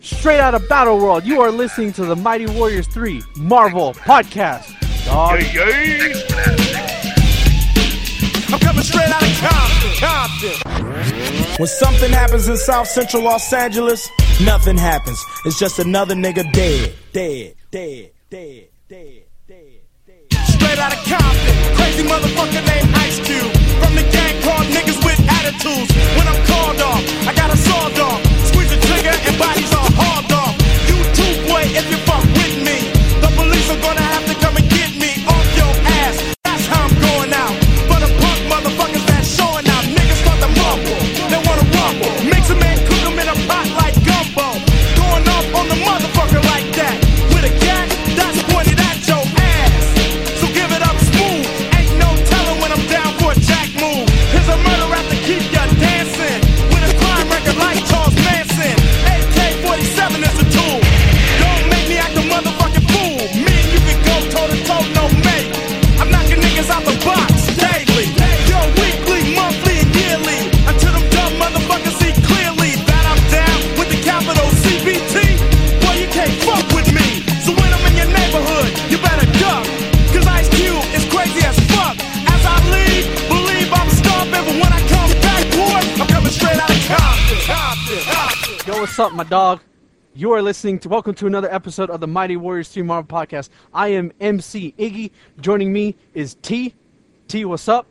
Straight out of Battle World, you are listening to the Mighty Warriors 3 Marvel Podcast. Dog. I'm coming straight out of Compton. When something happens in South Central Los Angeles, nothing happens. It's just another nigga dead. Straight out of Compton, crazy motherfucker named Ice Cube. From the gang called niggas with attitudes. When I'm called off, I got a sawed off. Squeeze the trigger and bodies are hauled off. You too, boy, if you fuck with me. The police are gonna have to come and get me off your ass. That's how I'm going out. For the punk motherfuckers that's showing out. Niggas start to mumble, they wanna rumble. Mix 'em and cook 'em in a pot like gumbo. Going off on the motherfucker like that. With a gat that's pointed at your ass. So give it up smooth. Ain't no telling when I'm down for a jack move. Here's a murder rap to keep ya dancing. With a crime record like Charles Manson. AK-47 is a tool. Don't make me act a motherfucking fool. Me and you can go toe to toe, no mate. I'm knocking niggas out the box daily. Yo, weekly, monthly, and yearly. Until them dumb motherfuckers see clearly that I'm down with the capital CBT. Boy, you can't fuck with me. So when I'm in your neighborhood, you better duck. Cause Ice Cube is crazy as fuck. As I leave, believe I'm stomping. But when I come back, boy, I'm coming straight out of Compton. Yo, what's up, my dog? You are listening to welcome to another episode of the Mighty Warriors 3 Marvel Podcast. I am MC Iggy. Joining me is T. T, what's up?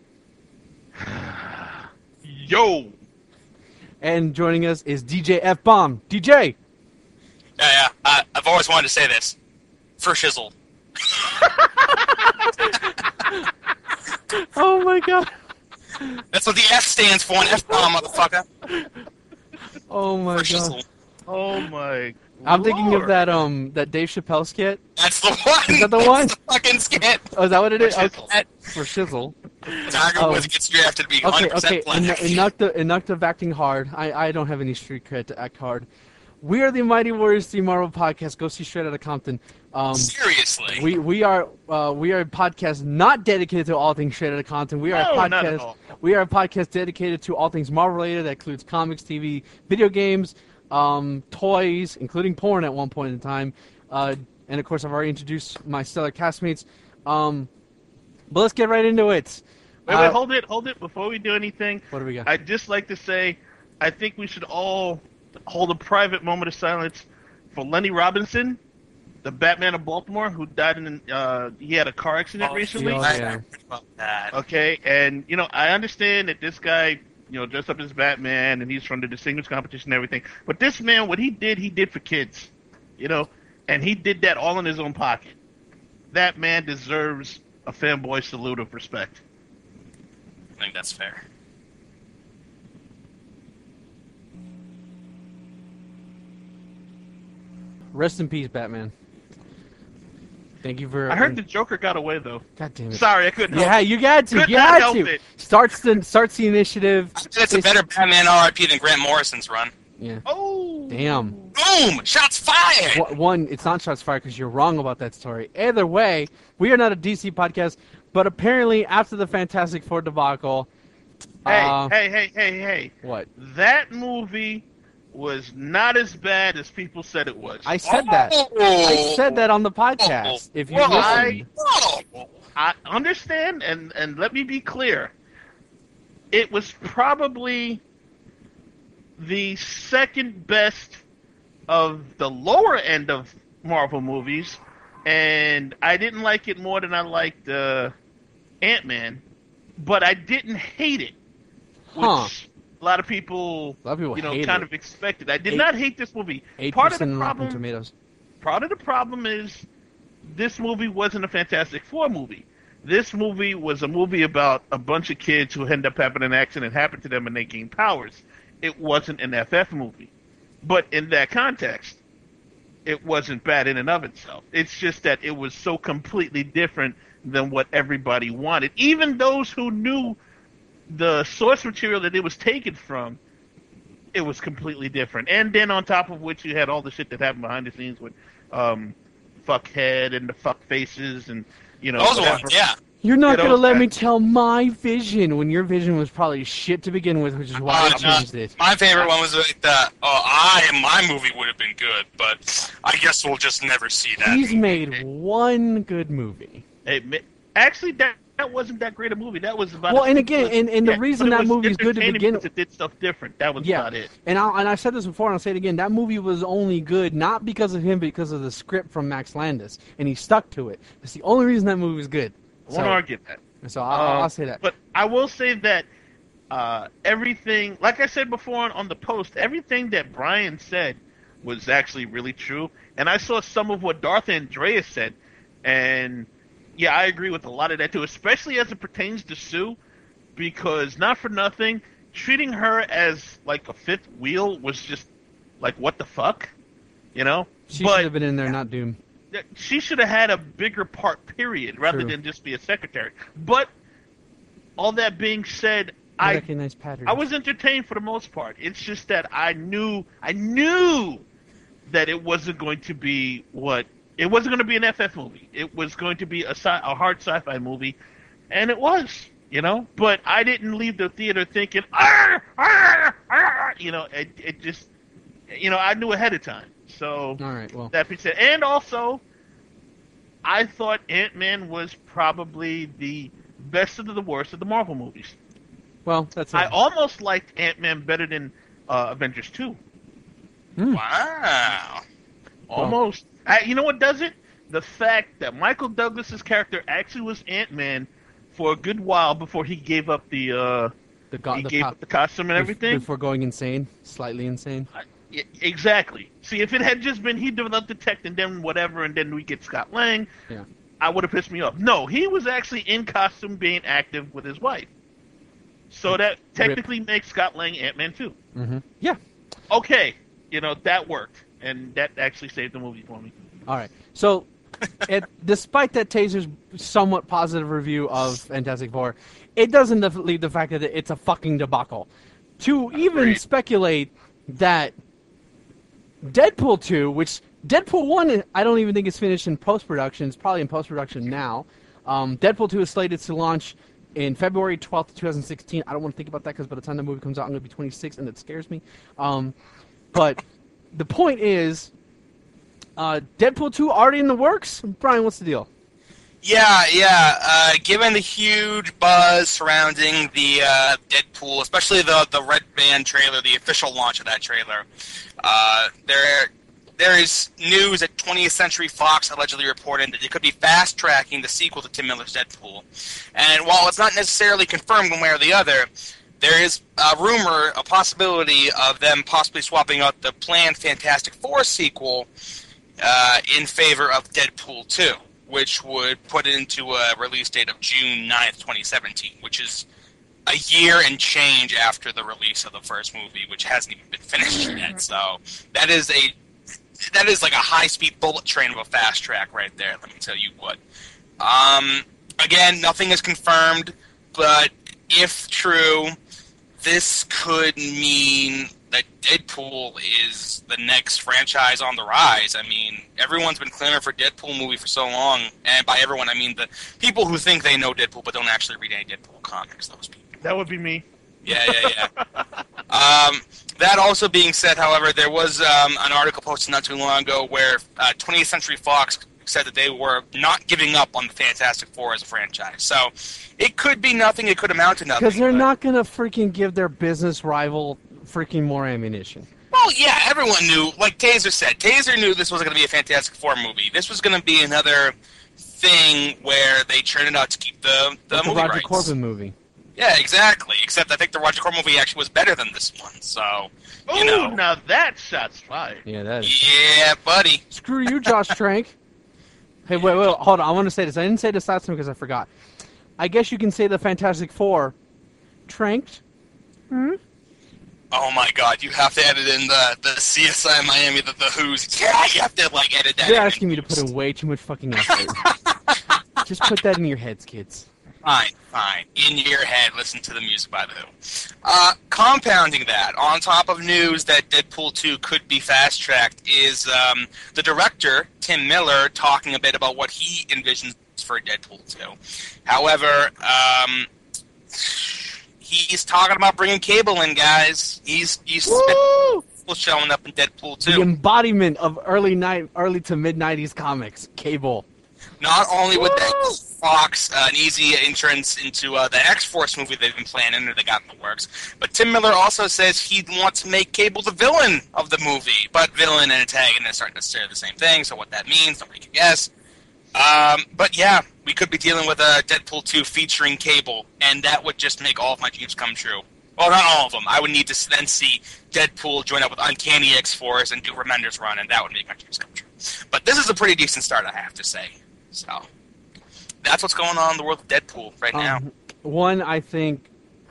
Yo! And joining us is DJ F-Bomb. DJ! Yeah. I've always wanted to say this. For shizzle. Oh my god. That's what the F stands for, an F-bomb, motherfucker. Oh my For god. shizzle. Oh my! I'm thinking of Lord. that Dave Chappelle skit. That's the one! Is that the one? That's the fucking skit! Oh, is that what it is? For shizzle. Okay. For shizzle. Tiger Woods gets drafted to be 100% Okay. black. Enough of acting hard. I don't have any street cred to act hard. We are the Mighty Warriors 3 Marvel Podcast. Go see Straight Outta Compton. Seriously. We are a podcast not dedicated to all things Straight Outta Compton. We are No, a not at podcast. all. We are a podcast dedicated to all things Marvel related. That includes comics, TV, video games, toys, including porn at one point in time. And of course, I've already introduced my stellar castmates. But let's get right into it. Wait, hold it. Before we do anything, What do we got? I'd just like to say, I think we should all hold a private moment of silence for Lenny Robinson, the Batman of Baltimore, who died in, he had a car accident recently. yeah. I heard about that. Okay, and, I understand that this guy, dressed up as Batman, and he's from the Distinguished Competition and everything, but this man, what he did for kids, and he did that all in his own pocket. That man deserves a fanboy salute of respect. I think that's fair. Rest in peace, Batman. Thank you for. I heard the Joker got away, though. God damn it. Sorry, I couldn't help Yeah, it. you got to. Could You not had help to. it. Starts the initiative. I think it's a better Batman RIP than Grant Morrison's run. Yeah. Oh! Damn. Boom! Shots fired! One, it's not shots fired because you're wrong about that story. Either way, we are not a DC podcast, but apparently after the Fantastic Four debacle, Hey. what? That movie was not as bad as people said it was. I said that. I said that on the podcast. If you listened, I understand, and let me be clear. It was probably the second best of the lower end of Marvel movies, and I didn't like it more than I liked Ant-Man, but I didn't hate it, which a lot of people hate kind it. of expected. I did not hate this movie. 8% Part of the on Rotten problem Tomatoes. Part of the problem is this movie wasn't a Fantastic Four movie. This movie was a movie about a bunch of kids who end up having an accident happen to them and they gain powers. It wasn't an FF movie. But in that context, it wasn't bad in and of itself. It's just that it was so completely different than what everybody wanted. Even those who knew the source material that it was taken from, it was completely different. And then on top of which you had all the shit that happened behind the scenes with Fuckhead and the fuck faces and Those ones, yeah. You're not You know, gonna let me tell my vision when your vision was probably shit to begin with, which is why I changed it. My favorite one was like my movie would have been good, but I guess we'll just never see that. He's made one good movie. Actually, that wasn't that great a movie. That was about. Well, and again, and the reason that movie is good to begin with, it did stuff different. That was yeah, about it. And I've said this before, and I'll say it again. That movie was only good not because of him, but because of the script from Max Landis, and he stuck to it. That's the only reason that movie was good. I won't argue that. So I'll say that. But I will say that everything, like I said before on the post, everything that Brian said was actually really true. And I saw some of what Darth Andreas said, and yeah, I agree with a lot of that too, especially as it pertains to Sue, because not for nothing, treating her as like a fifth wheel was just like, what the fuck, you know? She should have been in there, not Doom. She should have had a bigger part, period, rather than just be a secretary. But all that being said, I recognize patterns. I was entertained for the most part. It's just that I knew that it wasn't going to be it wasn't going to be an FF movie. It was going to be a hard sci-fi movie, and it was, you know. But I didn't leave the theater thinking, arr, arr, arr, you know. It just, you know, I knew ahead of time. So, all right, well, that being said, and also, I thought Ant-Man was probably the best of the worst of the Marvel movies. Well, that's. I almost liked Ant-Man better than Avengers 2. Wow. Almost. You know what does it? The fact that Michael Douglas's character actually was Ant-Man for a good while before he gave up the costume and everything. Before going insane, slightly insane. Yeah, exactly. See, if it had just been he developed the tech and then whatever, and then we get Scott Lang, I would have pissed me off. No, he was actually in costume being active with his wife. So that technically makes Scott Lang Ant-Man too. Mm-hmm. Yeah. Okay, you know, that worked. And that actually saved the movie for me. All right. So, despite that Taser's somewhat positive review of Fantastic Four, it doesn't leave the fact that it's a fucking debacle. To even speculate that Deadpool 2, which Deadpool 1, I don't even think is finished in post-production. It's probably in post-production now. Deadpool 2 is slated to launch in February 12th, 2016. I don't want to think about that because by the time the movie comes out, I'm going to be 26, and it scares me. But the point is, Deadpool 2 already in the works? Brian, what's the deal? Yeah. Given the huge buzz surrounding the Deadpool, especially the Red Band trailer, the official launch of that trailer, there is news that 20th Century Fox allegedly reported that they could be fast-tracking the sequel to Tim Miller's Deadpool. And while it's not necessarily confirmed one way or the other, there is a rumor, a possibility of them possibly swapping out the planned Fantastic Four sequel in favor of Deadpool 2, which would put it into a release date of June 9th, 2017, which is a year and change after the release of the first movie, which hasn't even been finished yet. So that is like a high-speed bullet train of a fast track right there, let me tell you what. Again, nothing is confirmed, but if true, this could mean that Deadpool is the next franchise on the rise. I mean, everyone's been clamoring for Deadpool movie for so long, and by everyone, I mean the people who think they know Deadpool but don't actually read any Deadpool comics, those people. That would be me. Yeah. That also being said, however, there was an article posted not too long ago where 20th Century Fox said that they were not giving up on the Fantastic Four as a franchise. So it could be nothing. It could amount to nothing. Because they're not going to freaking give their business rival freaking more ammunition. Well, yeah, everyone knew. Like Taser said, Taser knew this wasn't going to be a Fantastic Four movie. This was going to be another thing where they churned it out to keep the movie Roger rights. Corman movie. Yeah, exactly. Except I think the Roger Corman movie actually was better than this one. So, you know. Now that shot's fired. Yeah, that is. Yeah, buddy. Screw you, Josh Trank. Hey, wait, hold on. I want to say this. I didn't say this last time because I forgot. I guess you can say the Fantastic Four. Tranked? Oh my God! You have to edit in the CSI Miami, the Who's. Yeah, you have to like edit that. You're asking me to put in way too much fucking effort. Just put that in your heads, kids. Fine. In your head, listen to the music by the Who. Compounding that, on top of news that Deadpool 2 could be fast-tracked, is the director, Tim Miller, talking a bit about what he envisions scripts for Deadpool 2. However, he's talking about bringing Cable in, guys. He's showing up in Deadpool 2. The embodiment of early to mid-90s comics, Cable. Not only would that Fox an easy entrance into the X-Force movie they've been planning or they got in the works, but Tim Miller also says he'd want to make Cable the villain of the movie. But villain and antagonist aren't necessarily the same thing, so what that means, nobody can guess. But yeah, we could be dealing with a Deadpool 2 featuring Cable, and that would just make all of my dreams come true. Well, not all of them. I would need to then see Deadpool join up with Uncanny X-Force and do Remender's run, and that would make my dreams come true. But this is a pretty decent start, I have to say. So, that's what's going on in the world of Deadpool right now. One, I think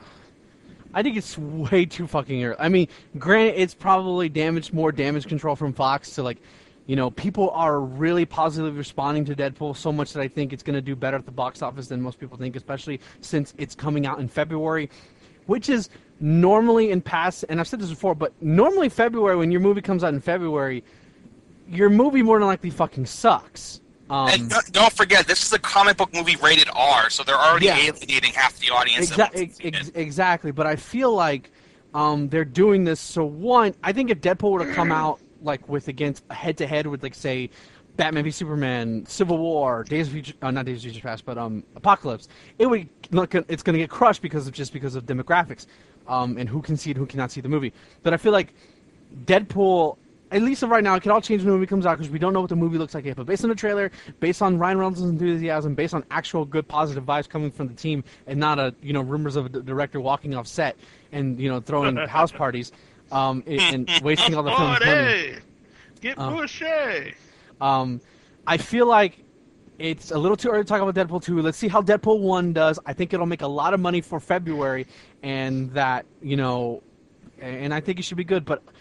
it's way too fucking early. I mean, granted, it's probably more damage control from Fox to, like, you know, people are really positively responding to Deadpool so much that I think it's going to do better at the box office than most people think, especially since it's coming out in February, which is normally in past, and I've said this before, but normally February, when your movie comes out in February, your movie more than likely fucking sucks. And don't forget, this is a comic book movie rated R, so they're already alienating half the audience. Exactly, but I feel like they're doing this. So one, I think if Deadpool were to come out like against head-to-head with, like, say, Batman v Superman, Civil War, Days of Future, not Days of Future Past, but Apocalypse, it's going to get crushed because of demographics, and who can see it, who cannot see the movie. But I feel like Deadpool, at least right now, it can all change when the movie comes out because we don't know what the movie looks like yet. But based on the trailer, based on Ryan Reynolds' enthusiasm, based on actual good positive vibes coming from the team, and not rumors of a director walking off set and throwing house parties, and wasting all the film's money. Get bushy. I feel like it's a little too early to talk about Deadpool 2. Let's see how Deadpool 1 does. I think it'll make a lot of money for February, and that, and I think it should be good. But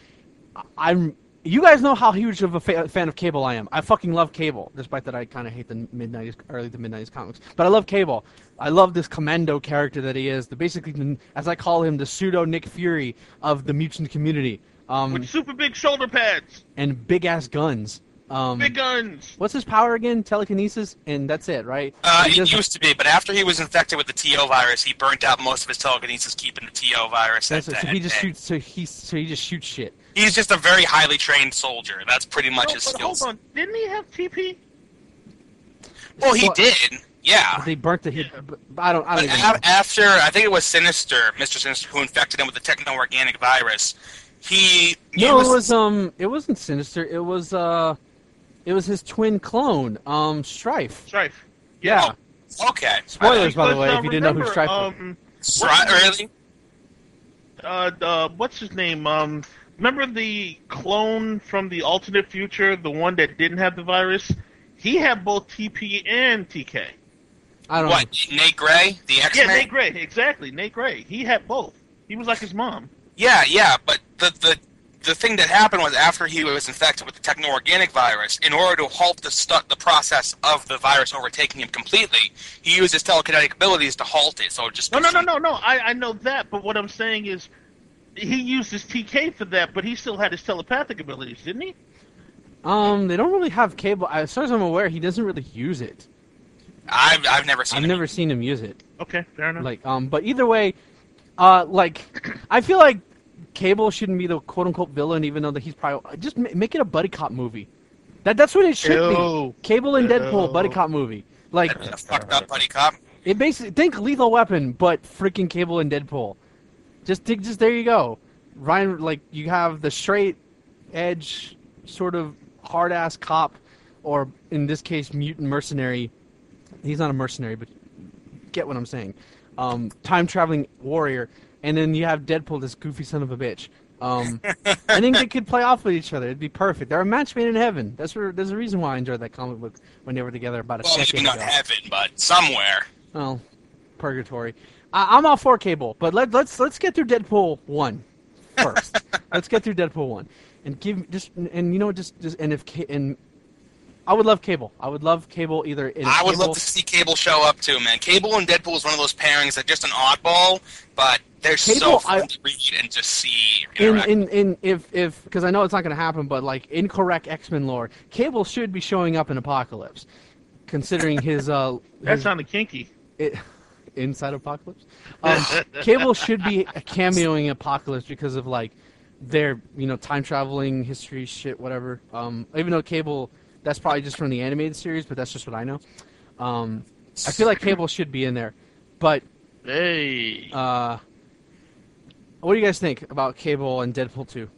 you guys know how huge of a fan of Cable I am. I fucking love Cable, despite that I kind of hate the early to mid-90s comics. But I love Cable. I love this commando character that he is. Basically, as I call him, the pseudo Nick Fury of the mutant community. With super big shoulder pads. And big-ass guns. Big guns. What's his power again? Telekinesis, and that's it, right? It used to be, but after he was infected with the TO virus, he burnt out most of his telekinesis, keeping the TO virus. So he just shoots. So he just shoots shit. He's just a very highly trained solger. That's pretty much his skills. Hold on, didn't he have TP? Well, he did. Yeah. But they burnt the hit. But I don't even know. After, I think it was Sinister, Mr. Sinister, who infected him with the techno-organic virus. It wasn't Sinister. It was his twin clone, Strife. Strife. Yeah. Oh, okay. Spoilers, by the way, if you didn't know who Strife was. Really? What's his name? Remember the clone from the alternate future, the one that didn't have the virus? He had both TP and TK. I don't know. Nate Gray? The X-Men? Yeah, Nate Gray. Exactly, Nate Gray. He had both. He was like his mom. Yeah, but the thing that happened was after he was infected with the techno-organic virus, in order to halt the process of the virus overtaking him completely, he used his telekinetic abilities to halt it. So it just No. I know that, but what I'm saying is, he used his TK for that, but he still had his telepathic abilities, didn't he? They don't really have Cable. As far as I'm aware, he doesn't really use it. I've never seen him use it. Okay, fair enough. But either way, I feel like Cable shouldn't be the quote-unquote villain, even though that he's probably... Just make it a buddy cop movie. That's what it should be. Cable and Deadpool, buddy cop movie. Like, a fucked up buddy cop. It basically... Think Lethal Weapon, but freaking Cable and Deadpool. Just there you go. Ryan, you have the straight edge, sort of hard-ass cop, or in this case, mutant mercenary. He's not a mercenary, but get what I'm saying. Time-traveling warrior. And then you have Deadpool, this goofy son of a bitch. I think they could play off with each other. It'd be perfect. They're a match made in heaven. There's a reason why I enjoyed that comic book when they were together about a decade ago. Maybe not heaven, but somewhere. Oh, purgatory. I'm all for Cable, but let's get through Deadpool 1 first. Let's get through Deadpool 1 and I would love Cable. I would love Cable either. I would love to see Cable show up too, man. Cable and Deadpool is one of those pairings that just an oddball, but they're so fun to read and just see. If because I know it's not going to happen, but incorrect X-Men lore, Cable should be showing up in Apocalypse. considering his That sounded kinky. inside Apocalypse. Cable should be cameoing in Apocalypse because of like their time traveling history shit, whatever. Even though Cable, that's probably just from the animated series, but that's just what I know. I feel like Cable should be in there, but Hey. what do you guys think about Cable and Deadpool 2?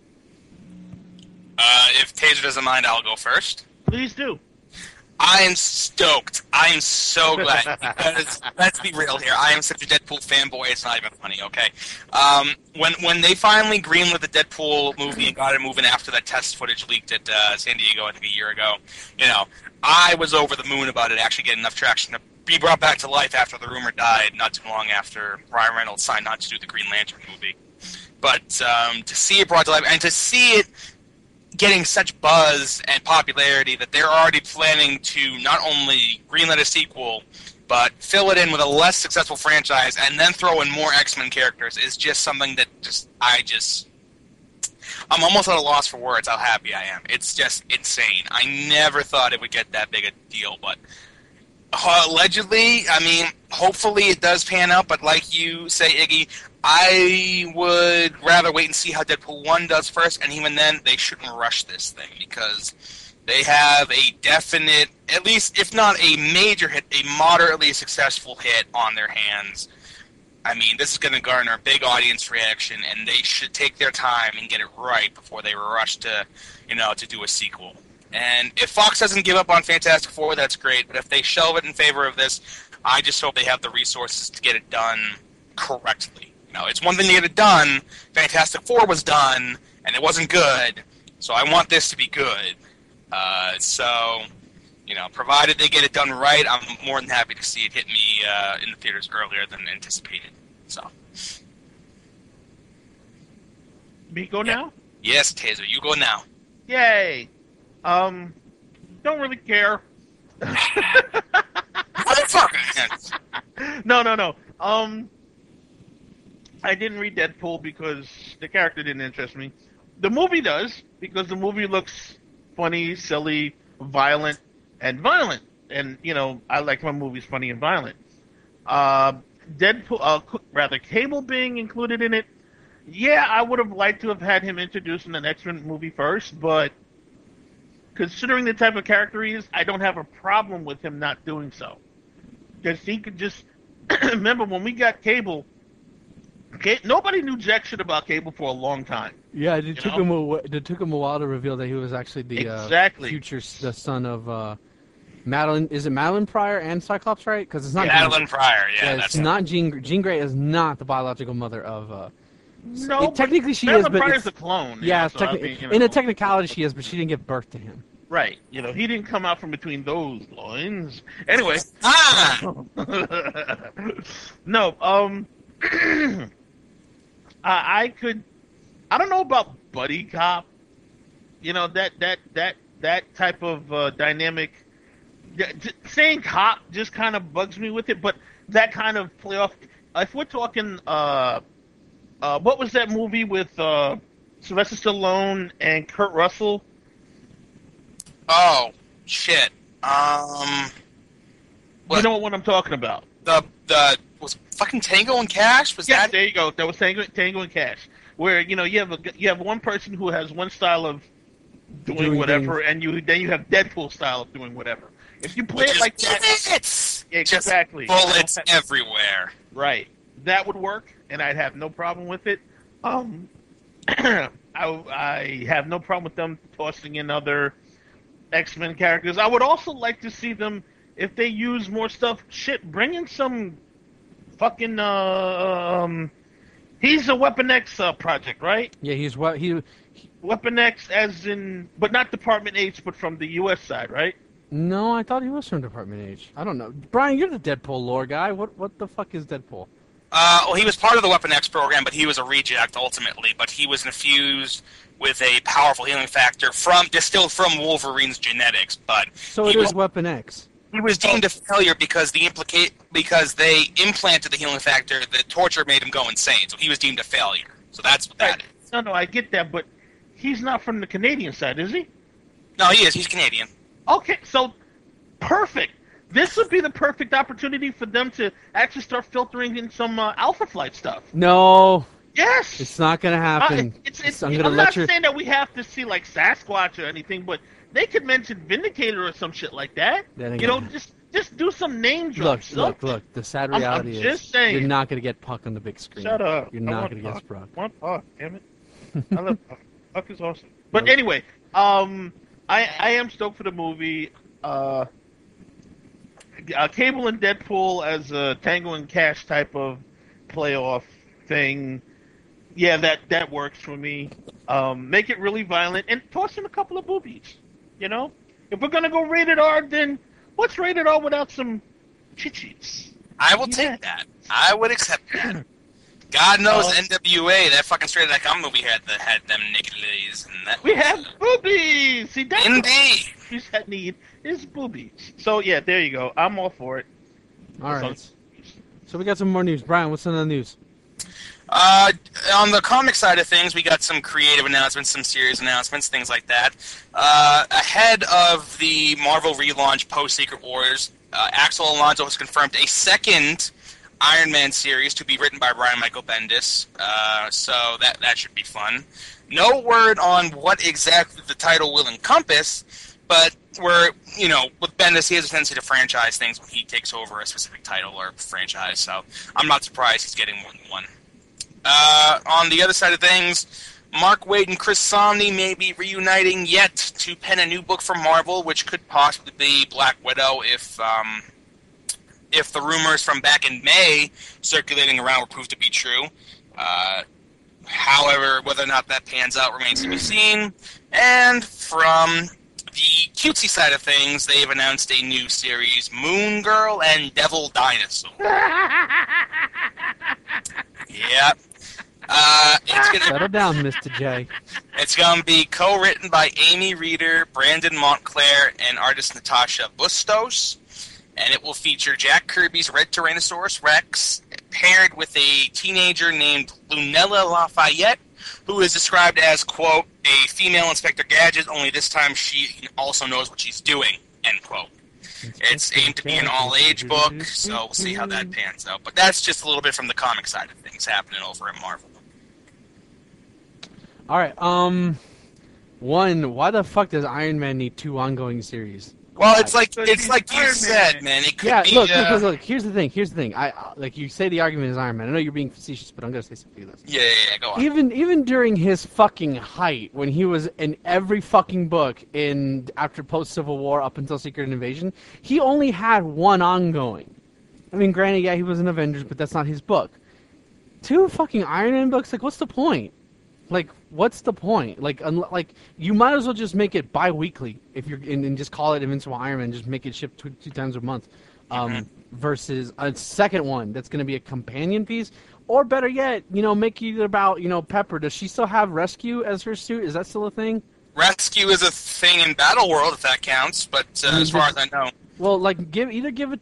If Taser doesn't mind, I'll go first. Please do. I am stoked. I am so glad. Because, let's be real here. I am such a Deadpool fanboy, it's not even funny, okay? When they finally greenlit the Deadpool movie and got it moving after that test footage leaked at San Diego, I think a year ago, I was over the moon about it actually getting enough traction to be brought back to life after the rumor died not too long after Ryan Reynolds signed on to do the Green Lantern movie. But to see it brought to life, and to see it getting such buzz and popularity that they're already planning to not only greenlight a sequel, but fill it in with a less successful franchise and then throw in more X-Men characters is just something that I'm almost at a loss for words how happy I am. It's just insane. I never thought it would get that big a deal, but allegedly, hopefully it does pan out, but like you say, Iggy, I would rather wait and see how Deadpool 1 does first, and even then, they shouldn't rush this thing, because they have a definite, at least, if not a major hit, a moderately successful hit on their hands. This is going to garner a big audience reaction, and they should take their time and get it right before they rush to, to do a sequel. And if Fox doesn't give up on Fantastic Four, that's great, but if they shelve it in favor of this, I just hope they have the resources to get it done correctly. It's one thing to get it done. Fantastic Four was done, and it wasn't good, so I want this to be good. Provided they get it done right, I'm more than happy to see it hit me in the theaters earlier than anticipated. So, Me go now? Yes, Taser, you go now. Yay. Don't really care. Motherfucker! No. I didn't read Deadpool because the character didn't interest me. The movie does, because the movie looks funny, silly, violent, and violent. And, I like my movies funny and violent. Cable being included in it, yeah, I would have liked to have had him introduced in an X-Men movie first, but considering the type of character he is, I don't have a problem with him not doing so. Because he could just... Remember, when we got Cable... nobody knew jack shit about Cable for a long time. Yeah, it took him a while to reveal that he was actually the the son of Madeline. Is it Madeline Pryor and Cyclops, right? Because it's not Madeline Pryor. Yeah, it's not Jean. Jean Grey is not the biological mother of. No, technically she Madeline is, but Pryor's a clone. Yeah, in a technicality she is, but she didn't give birth to him. Right. He didn't come out from between those loins. Anyway. No. I don't know about buddy cop. That type of dynamic. Saying cop just kind of bugs me with it, but that kind of playoff. If we're talking, what was that movie with Sylvester Stallone and Kurt Russell? Oh shit. You know what I'm talking about? The was fucking Tango and Cash? Yes, there you go. That was Tango and Cash. Where you have one person who has one style of doing whatever, things. and then you have Deadpool style of doing whatever. If you play it like that, exactly, just bullets everywhere. Right, that would work, and I'd have no problem with it. I have no problem with them tossing in other X-Men characters. I would also like to see them, if they use more stuff, bring in some fucking, he's a Weapon X project, right? Yeah, Weapon X as in, but not Department H, but from the U.S. side, right? No, I thought he was from Department H. I don't know. Brian, you're the Deadpool lore guy. What the fuck is Deadpool? Well, he was part of the Weapon X program, but he was a reject ultimately. But he was infused with a powerful healing factor distilled from Wolverine's genetics. But so it is Weapon X. He was deemed a failure because they implanted the healing factor. The torture made him go insane, so he was deemed a failure. So that's what that is. No, I get that, but he's not from the Canadian side, is he? No, he is. He's Canadian. Okay, so perfect. this would be the perfect opportunity for them to actually start filtering in some Alpha Flight stuff. No, Yes, it's not gonna happen. I'm gonna I'm let not you. saying that we have to see like Sasquatch or anything, but they could mention Vindicator or some shit like that. That ain't You know, gonna just do some name Look, drops. look. The sad I'm reality is just saying. you're not gonna get Puck on the big screen. Shut up. You're I not want gonna get Puck. Sprog. I want Puck, damn it. I love Puck. Puck is awesome. But Nope. anyway, I am stoked for the movie. Cable and Deadpool as a Tango and Cash type of playoff thing. Yeah, that works for me. Make it really violent and toss in a couple of boobies. You know, if we're gonna go rated R, then what's rated R without some chichis? I will take that. I would accept that. God knows NWA, that fucking Straight Outta Compton movie had them naked ladies, and that We was, have boobies. See, that's indeed. what that need is boobies. So yeah, there you go. I'm all for it. All That's right. So we got some more news. Brian, what's in the news? On the comic side of things, we got some creative announcements, some series announcements, things like that. Ahead of the Marvel relaunch post-Secret Wars, Axel Alonso has confirmed a second Iron Man series to be written by Brian Michael Bendis, so that should be fun. No word on what exactly the title will encompass, but with Bendis, he has a tendency to franchise things when he takes over a specific title or franchise, so I'm not surprised he's getting more than one. On the other side of things, Mark Waid and Chris Samnee may be reuniting yet to pen a new book for Marvel, which could possibly be Black Widow if the rumors from back in May circulating around were proved to be true. However, whether or not that pans out remains to be seen. And from the cutesy side of things, they've announced a new series, Moon Girl and Devil Dinosaur. Yep. Settle down, Mr. J. It's going to be co-written by Amy Reeder, Brandon Montclair, and artist Natasha Bustos. And it will feature Jack Kirby's Red Tyrannosaurus Rex, paired with a teenager named Lunella Lafayette, who is described as, quote, a female Inspector Gadget, only this time she also knows what she's doing, end quote. It's aimed to be an all-age book, so we'll see how that pans out. But that's just a little bit from the comic side of things happening over at Marvel. All right. One. Why the fuck does Iron Man need 2 ongoing series? Well, it's like he's you Iron said, Man. man. It could Yeah. be. Look. Here's the thing. I like you say the argument is Iron Man. I know you're being facetious, but I'm gonna say something to this. Yeah, go on. Even during his fucking height, when he was in every fucking book after post Civil War up until Secret Invasion, he only had 1 ongoing. I mean, granted, yeah, he was in Avengers, but that's not his book. 2 fucking Iron Man books, like, what's the point? Like, what's the point? Like, you might as well just make it bi-weekly if you're and just call it Invincible Iron Man. Just make it shipped 2 times a month, versus a second one that's going to be a companion piece, or better yet, make it about Pepper. Does she still have Rescue as her suit? Is that still a thing? Rescue is a thing in Battle World, if that counts. But as far as I know, well, like give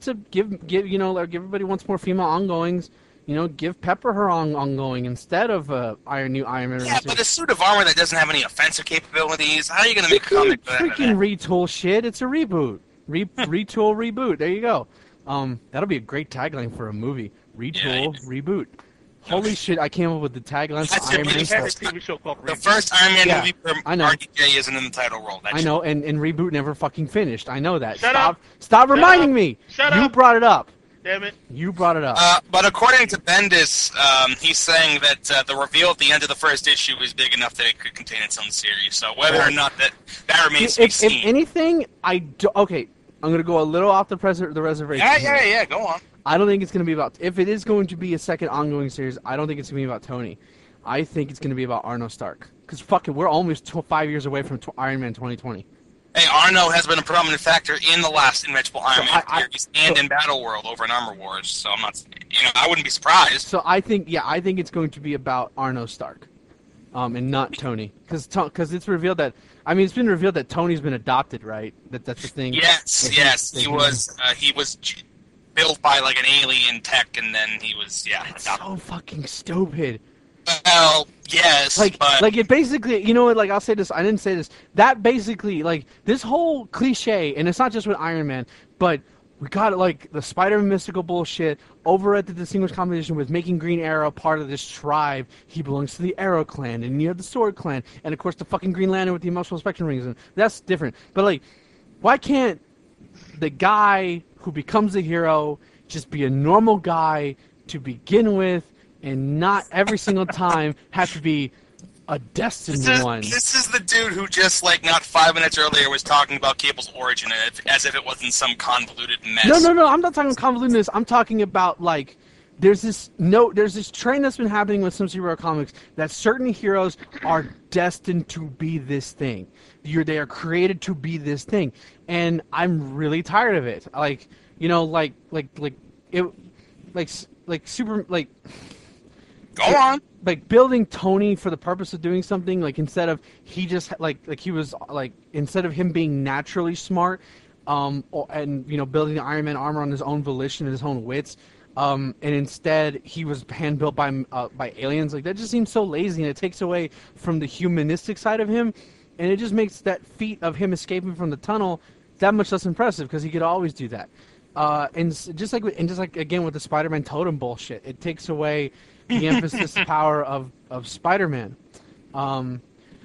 everybody wants more female ongoings. Give Pepper her ongoing instead of new Iron Man. yeah, but a suit of armor that doesn't have any offensive capabilities, how are you going to make a comic for that? Freaking retool shit. It's a reboot. Retool, reboot. There you go. That'll be a great tagline for a movie. Retool, reboot. Holy shit, I came up with the tagline for That's Iron Man. We have a TV show called The Reboot. first Iron Man Yeah, movie where I know. RDJ isn't in the title role. I know, and Reboot never fucking finished. I know that. Shut up. Stop reminding up. me. Shut You up. brought it up. Damn it. You brought it up. But according to Bendis, he's saying that the reveal at the end of the first issue is big enough that it could contain its own series. So whether or not that remains to be If seen. anything, okay, I'm gonna go a little off the reservation. Yeah, go on. I don't think it's going to be about... If it is going to be a second ongoing series, I don't think it's going to be about Tony. I think it's going to be about Arno Stark. Because, fuck it, we're almost 5 years away from Iron Man 2020. Hey, Arno has been a prominent factor in the last Invincible Iron Man I- series and in Battle World over in Armor Wars, so I'm not... I wouldn't be surprised. So I think it's going to be about Arno Stark. And not Tony. Because it's revealed that... I mean, it's been revealed that Tony's been adopted, right? That's the thing. Yes. He was built by, like, an alien tech, and then he was, That's adopted. so fucking stupid. Well, yes, but... Like it basically, like I'll say this, I didn't say this. That basically, like this whole cliche, and it's not just with Iron Man, but we got like the Spider-Man mystical bullshit over at the Distinguished Competition with making Green Arrow part of this tribe. He belongs to the Arrow Clan, and you have the Sword Clan, and of course the fucking Green Lantern with the emotional spectrum rings, and that's different. But like, why can't the guy who becomes a hero just be a normal guy to begin with, and not every single time have to be a destined one? This is the dude who just, like, not 5 minutes earlier was talking about Cable's origin as if it wasn't some convoluted mess. No, I'm not talking about convolutedness. I'm talking about, like, there's this trend that's been happening with some superhero comics that certain heroes are destined to be this thing. They are created to be this thing. And I'm really tired of it. Like, you know, Go on. Like building Tony for the purpose of doing something, like instead of he just instead of him being naturally smart, and you know building the Iron Man armor on his own volition and his own wits, and instead he was hand built by aliens. Like that just seems so lazy, and it takes away from the humanistic side of him, and it just makes that feat of him escaping from the tunnel that much less impressive because he could always do that. And just like again with the Spider-Man totem bullshit, it takes away the emphasis power of Spider-Man, and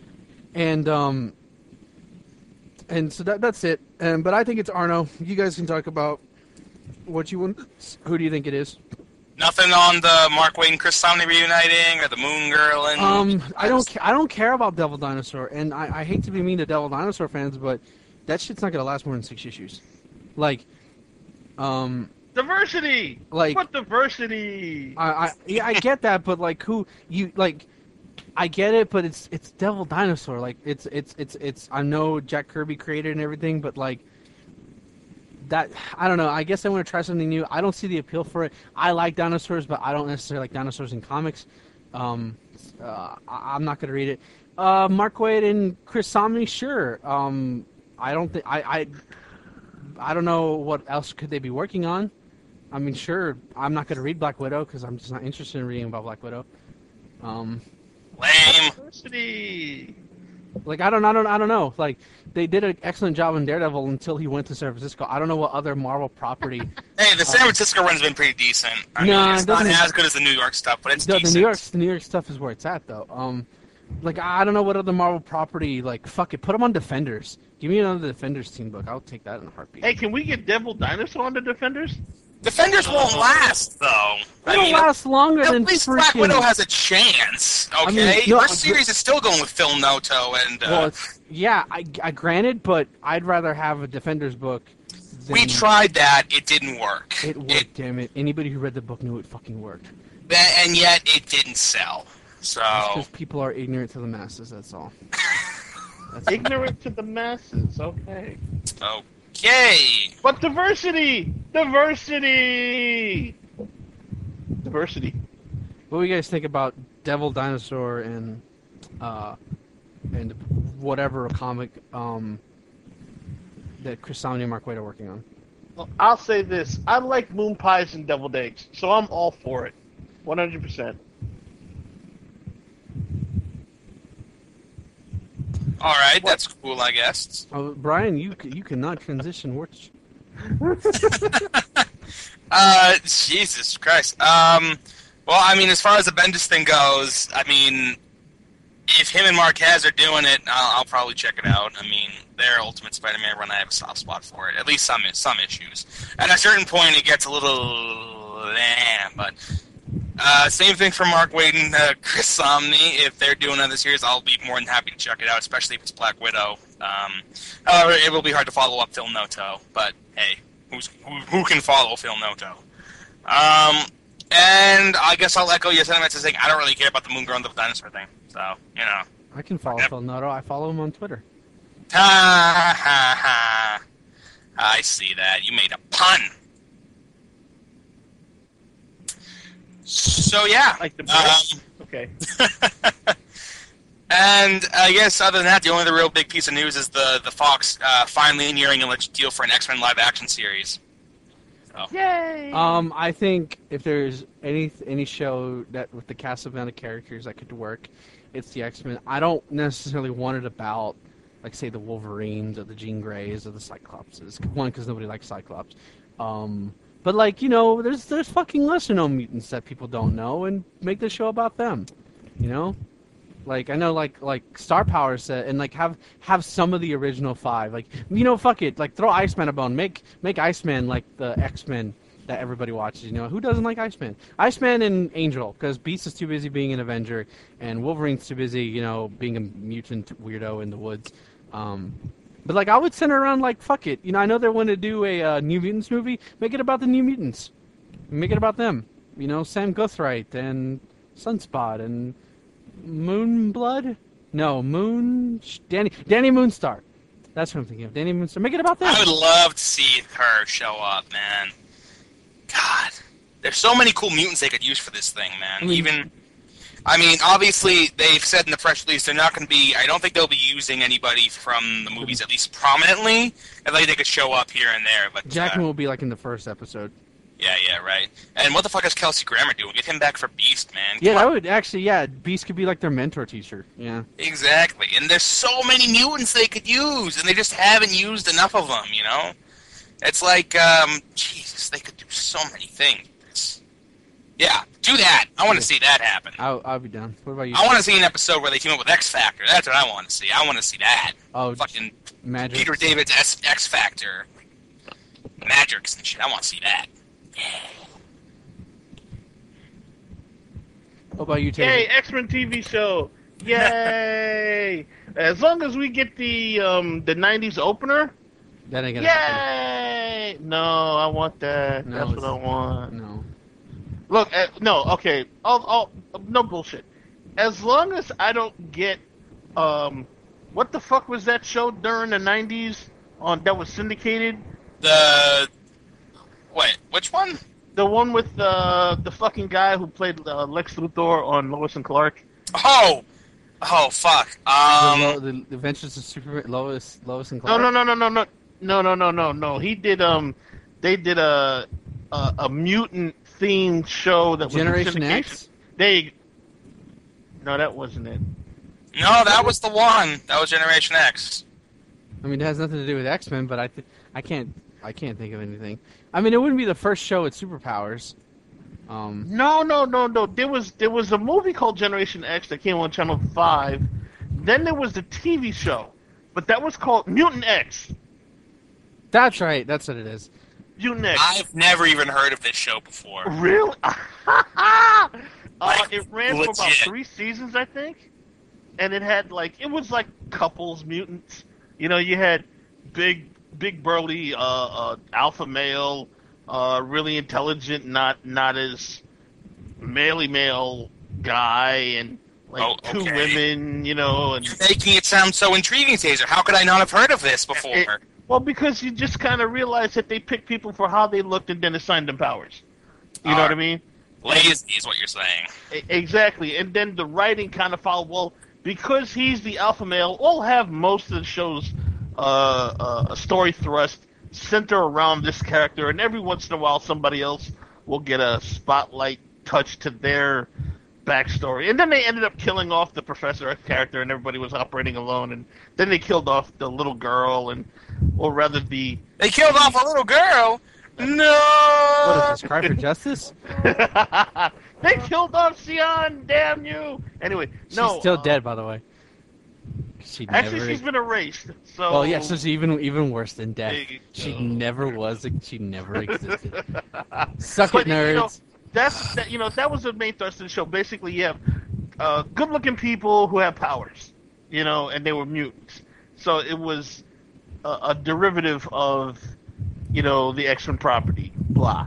so that's it. But I think it's Arno. You guys can talk about what you want. Who do you think it is? Nothing on the Mark Waid and Chris Samnee reuniting or the Moon Girl and. I don't care about Devil Dinosaur, and I hate to be mean to Devil Dinosaur fans, but that shit's not gonna last more than 6 issues. Like, Diversity. Like, what diversity? I get that, but like I get it, but it's Devil Dinosaur. Like it's I know Jack Kirby created and everything, but like that I don't know. I guess I want to try something new. I don't see the appeal for it. I like dinosaurs, but I don't necessarily like dinosaurs in comics. I'm not gonna read it. Mark Waid and Chris Samnee, sure. I don't think I don't know what else could they be working on. I mean, sure, I'm not going to read Black Widow because I'm just not interested in reading about Black Widow. Lame. Diversity. Like I don't know. Like they did an excellent job on Daredevil until he went to San Francisco. I don't know what other Marvel property. Hey, the San Francisco run's been pretty decent. I mean, it's not as good as the New York stuff, but it's decent. The New York stuff is where it's at, though. Like I don't know what other Marvel property. Like fuck it, put them on Defenders. Give me another Defenders team book. I'll take that in a heartbeat. Hey, can we get Devil Dinosaur on the Defenders? Defenders won't last, though. It'll last longer than at least freaking... Black Widow has a chance, okay? Our series is still going with Phil Noto and... Well, I granted, but I'd rather have a Defenders book than... We tried that. It didn't work. It worked, damn it. Anybody who read the book knew it fucking worked. And yet, it didn't sell. So... Because people are ignorant to the masses, that's all. Ignorant to the masses, okay. Okay. But diversity! Diversity! Diversity. What do you guys think about Devil Dinosaur and whatever comic that Chris Samnee and Mark Waid are working on? Well, I'll say this. I like moon pies and deviled eggs, so I'm all for it. 100%. All right, that's cool, I guess. Brian, you cannot transition words. Jesus Christ. Well, I mean, as far as the Bendis thing goes, I mean, if him and Marquez are doing it, I'll probably check it out. I mean, their Ultimate Spider-Man run, I have a soft spot for it. At least some issues. At a certain point, it gets a little... but... same thing for Mark Waid and Chris Samnee. If they're doing another series, I'll be more than happy to check it out, especially if it's Black Widow. However, it will be hard to follow up Phil Noto, but hey, who can follow Phil Noto? And I guess I'll echo your sentiments as saying I don't really care about the Moon Girl and the dinosaur thing. So, you know. I can follow Phil Noto. I follow him on Twitter. Ha ha ha. I see that. You made a pun. So yeah, like the okay. And I guess other than that, the only other real big piece of news is the Fox finally nearing a deal for an X-Men live action series. So. Yay! I think if there's any show that with the cast amount of characters that could work, it's the X-Men. I don't necessarily want it about, like, say, the Wolverines or the Jean Greys or the Cyclopses. One, because nobody likes Cyclops. But like, you know, there's fucking lesser known mutants that people don't know, and make the show about them. You know, like I know like Star Power said, and like have some of the original 5. Like, you know, fuck it, like throw Iceman a bone, make Iceman like the X-Men that everybody watches. You know, who doesn't like Iceman? Iceman and Angel, because Beast is too busy being an Avenger, and Wolverine's too busy, you know, being a mutant weirdo in the woods. But like I would center around like fuck it, you know. I know they want to do a New Mutants movie. Make it about the New Mutants. Make it about them. You know, Sam Guthrie and Sunspot and Moonblood. No, Danny Moonstar. That's what I'm thinking of. Danny Moonstar. Make it about them. I would love to see her show up, man. God, there's so many cool mutants they could use for this thing, man. I mean, obviously, they've said in the press release they're not going to be... I don't think they'll be using anybody from the movies, at least prominently. I think they could show up here and there, but... Jackman will be, like, in the first episode. Yeah, right. And what the fuck is Kelsey Grammer doing? Get him back for Beast, man. Yeah, that would actually... Yeah, Beast could be, like, their mentor teacher. Yeah. Exactly. And there's so many mutants they could use, and they just haven't used enough of them, you know? It's like, Jesus, they could do so many things. Yeah, do that. I want to see that happen. I'll be down. What about you? I want to see an episode where they team up with X Factor. That's what I want to see. I want to see that. Oh, fucking Magic. Peter David's X Factor, Magics and shit. I want to see that. Yeah. What about you, Taylor? Yay, X-Men TV show! Yay! As long as we get the 90s opener. That ain't gonna happen. Yay! No, I want that. No, That's what I want. No. Look, no, okay. No bullshit. As long as I don't get, what the fuck was that show during the 90s that was syndicated? Wait, which one? The one with the fucking guy who played Lex Luthor on Lois and Clark. Oh, fuck. The Adventures of Superman, Lois and Clark. No. He did. They did a mutant themed show that was Generation X. No, that wasn't it. No, that was the one. That was Generation X. I mean, it has nothing to do with X-Men, but I can't think of anything. I mean, it wouldn't be the first show with superpowers. No. There was a movie called Generation X that came on Channel 5. Then there was the TV show, but that was called Mutant X. That's right. That's what it is. Mutant X. I've never even heard of this show before. Really? Like, it ran for about legit. 3 seasons, I think. And it had it was like couples mutants. You know, you had big burly alpha male, really intelligent, not as male guy, and two women. You know, and you're making it sound so intriguing, Taser. How could I not have heard of this before? Well, because you just kind of realize that they picked people for how they looked and then assigned them powers. You know what I mean? Lazy is what you're saying. Exactly. And then the writing kind of followed. Well, because he's the alpha male, we'll have most of the show's a story thrust center around this character, and every once in a while somebody else will get a spotlight touch to their backstory. And then they ended up killing off the Professor X character, and everybody was operating alone. And then they killed off the little girl, they killed off a little girl. No. What is this? Cry for Justice? They killed off Sion. Damn you. Anyway, she's still dead, by the way. She's been erased. So. Well, yeah, so she's even worse than death. She never was. She never existed. Suck it, nerds. That was the main thrust of the show. Basically, you have good-looking people who have powers, and they were mutants. So it was a derivative of, the X-Men property. Blah.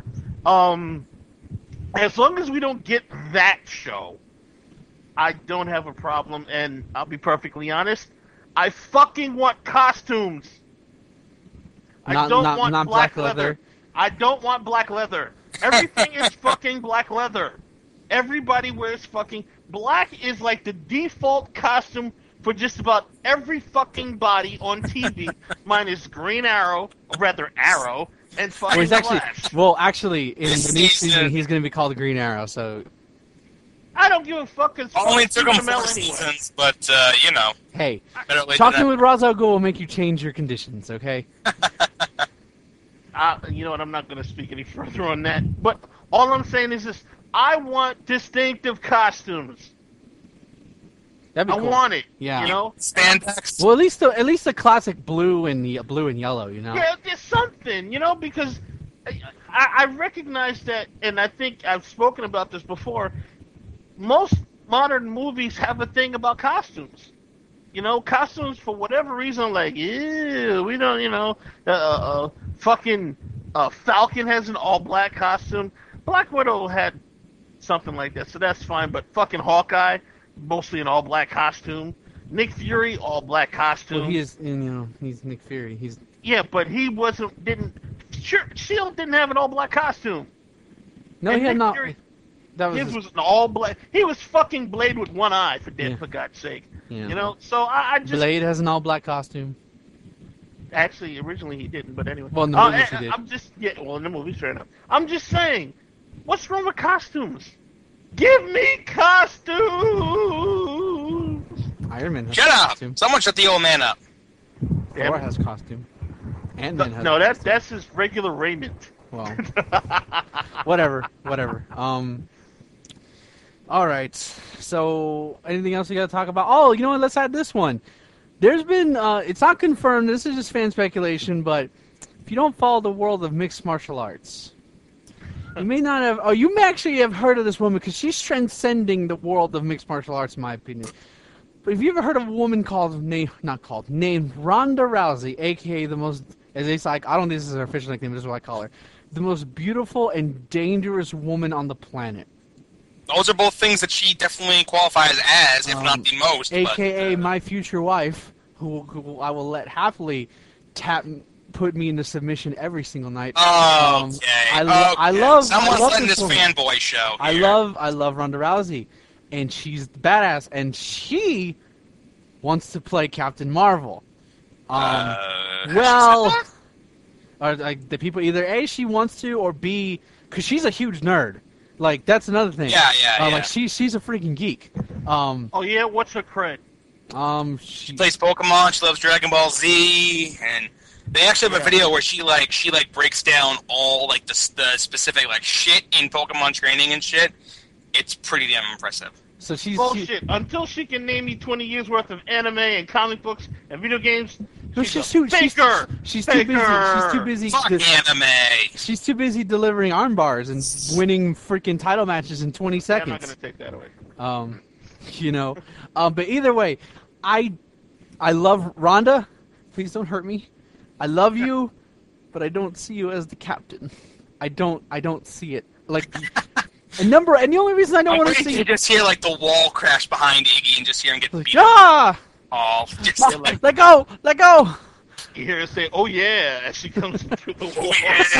As long as we don't get that show, I don't have a problem. And I'll be perfectly honest, I fucking want costumes. I don't want black leather. I don't want black leather. Everything is fucking black leather. Everybody wears fucking... Black is like the default costume for just about every fucking body on TV. Minus Green Arrow, or rather Arrow, and fucking Flash. Actually, in the new season, he's going to be called the Green Arrow, so... I don't give a fuck. Cause only took him 4 seasons, but, Hey, talking with Ra's al Ghul will make you change your conditions, okay? you know what? I'm not going to speak any further on that. But all I'm saying is this: I want distinctive costumes. That'd be I cool. want it. Yeah. You know? Spandex. Well, at least the classic blue and yellow. You know. Yeah, there's something, you know, because I recognize that, and I think I've spoken about this before. Most modern movies have a thing about costumes. You know, costumes for whatever reason, like, ew, we don't, you know, fucking Falcon has an all-black costume. Black Widow had something like that, so that's fine, but fucking Hawkeye, mostly an all-black costume. Nick Fury, all-black costume. Well, he is, you know, he's Nick Fury. He's Yeah, but he Shield didn't have an all-black costume. no, And he had Nick not. Fury, That was his was an all-black. He was fucking Blade with one eye, for God's sake. yeah. You know, so I just... Blade has an all-black costume. Actually, originally he didn't, but anyway. Well, in the movies he did. I'm just... Yeah, well, in the movies, fair enough. I'm just saying, what's wrong with costumes? Give me costumes! Iron Man has Shut a up! costume. Someone shut the old man up. Damn Thor it. has costume. Ant-Man has No, a costume. that's his regular raiment. Well, whatever. All right. So, anything else we got to talk about? Oh, you know what? Let's add this one. There's been, it's not confirmed. This is just fan speculation, but if you don't follow the world of mixed martial arts, you may not have. Oh, you may actually have heard of this woman because she's transcending the world of mixed martial arts, in my opinion. But have you ever heard of a woman named Ronda Rousey, aka the most, as it's like, I don't think this is her official nickname, this is what I call her, the most beautiful and dangerous woman on the planet. Those are both things that she definitely qualifies as, if not the most. AKA but, my future wife, who I will let happily put me into submission every single night. Okay. I love. Someone's I love letting this woman. fanboy show. I Here. love Ronda Rousey, and she's badass, and she wants to play Captain Marvel. Well, or like the people either A, she wants to, or B, because she's a huge nerd. Like that's another thing. Yeah. Like she's a freaking geek. Oh, yeah? What's her cred? She plays Pokemon. She loves Dragon Ball Z, and they actually have a video where she breaks down all like the specific like shit in Pokemon training and shit. It's pretty damn impressive. So she's Bullshit. Until she can name me 20 years worth of anime and comic books and video games, she's a faker. She's too busy. She's too busy. Fuck anime. She's too busy delivering arm bars and winning freaking title matches in 20 Yeah, seconds. I'm not going to take that away. You know, but either way, I love Rhonda. Please don't hurt me. I love you, but I don't see you as the captain. I don't see it. Like, and the only reason I don't want to see You it. just hear like the wall crash behind Iggy and just hear him get Like, beat up. ah! Oh, just like, Let go! Let go! You hear her say, "Oh yeah," as she comes through the wall.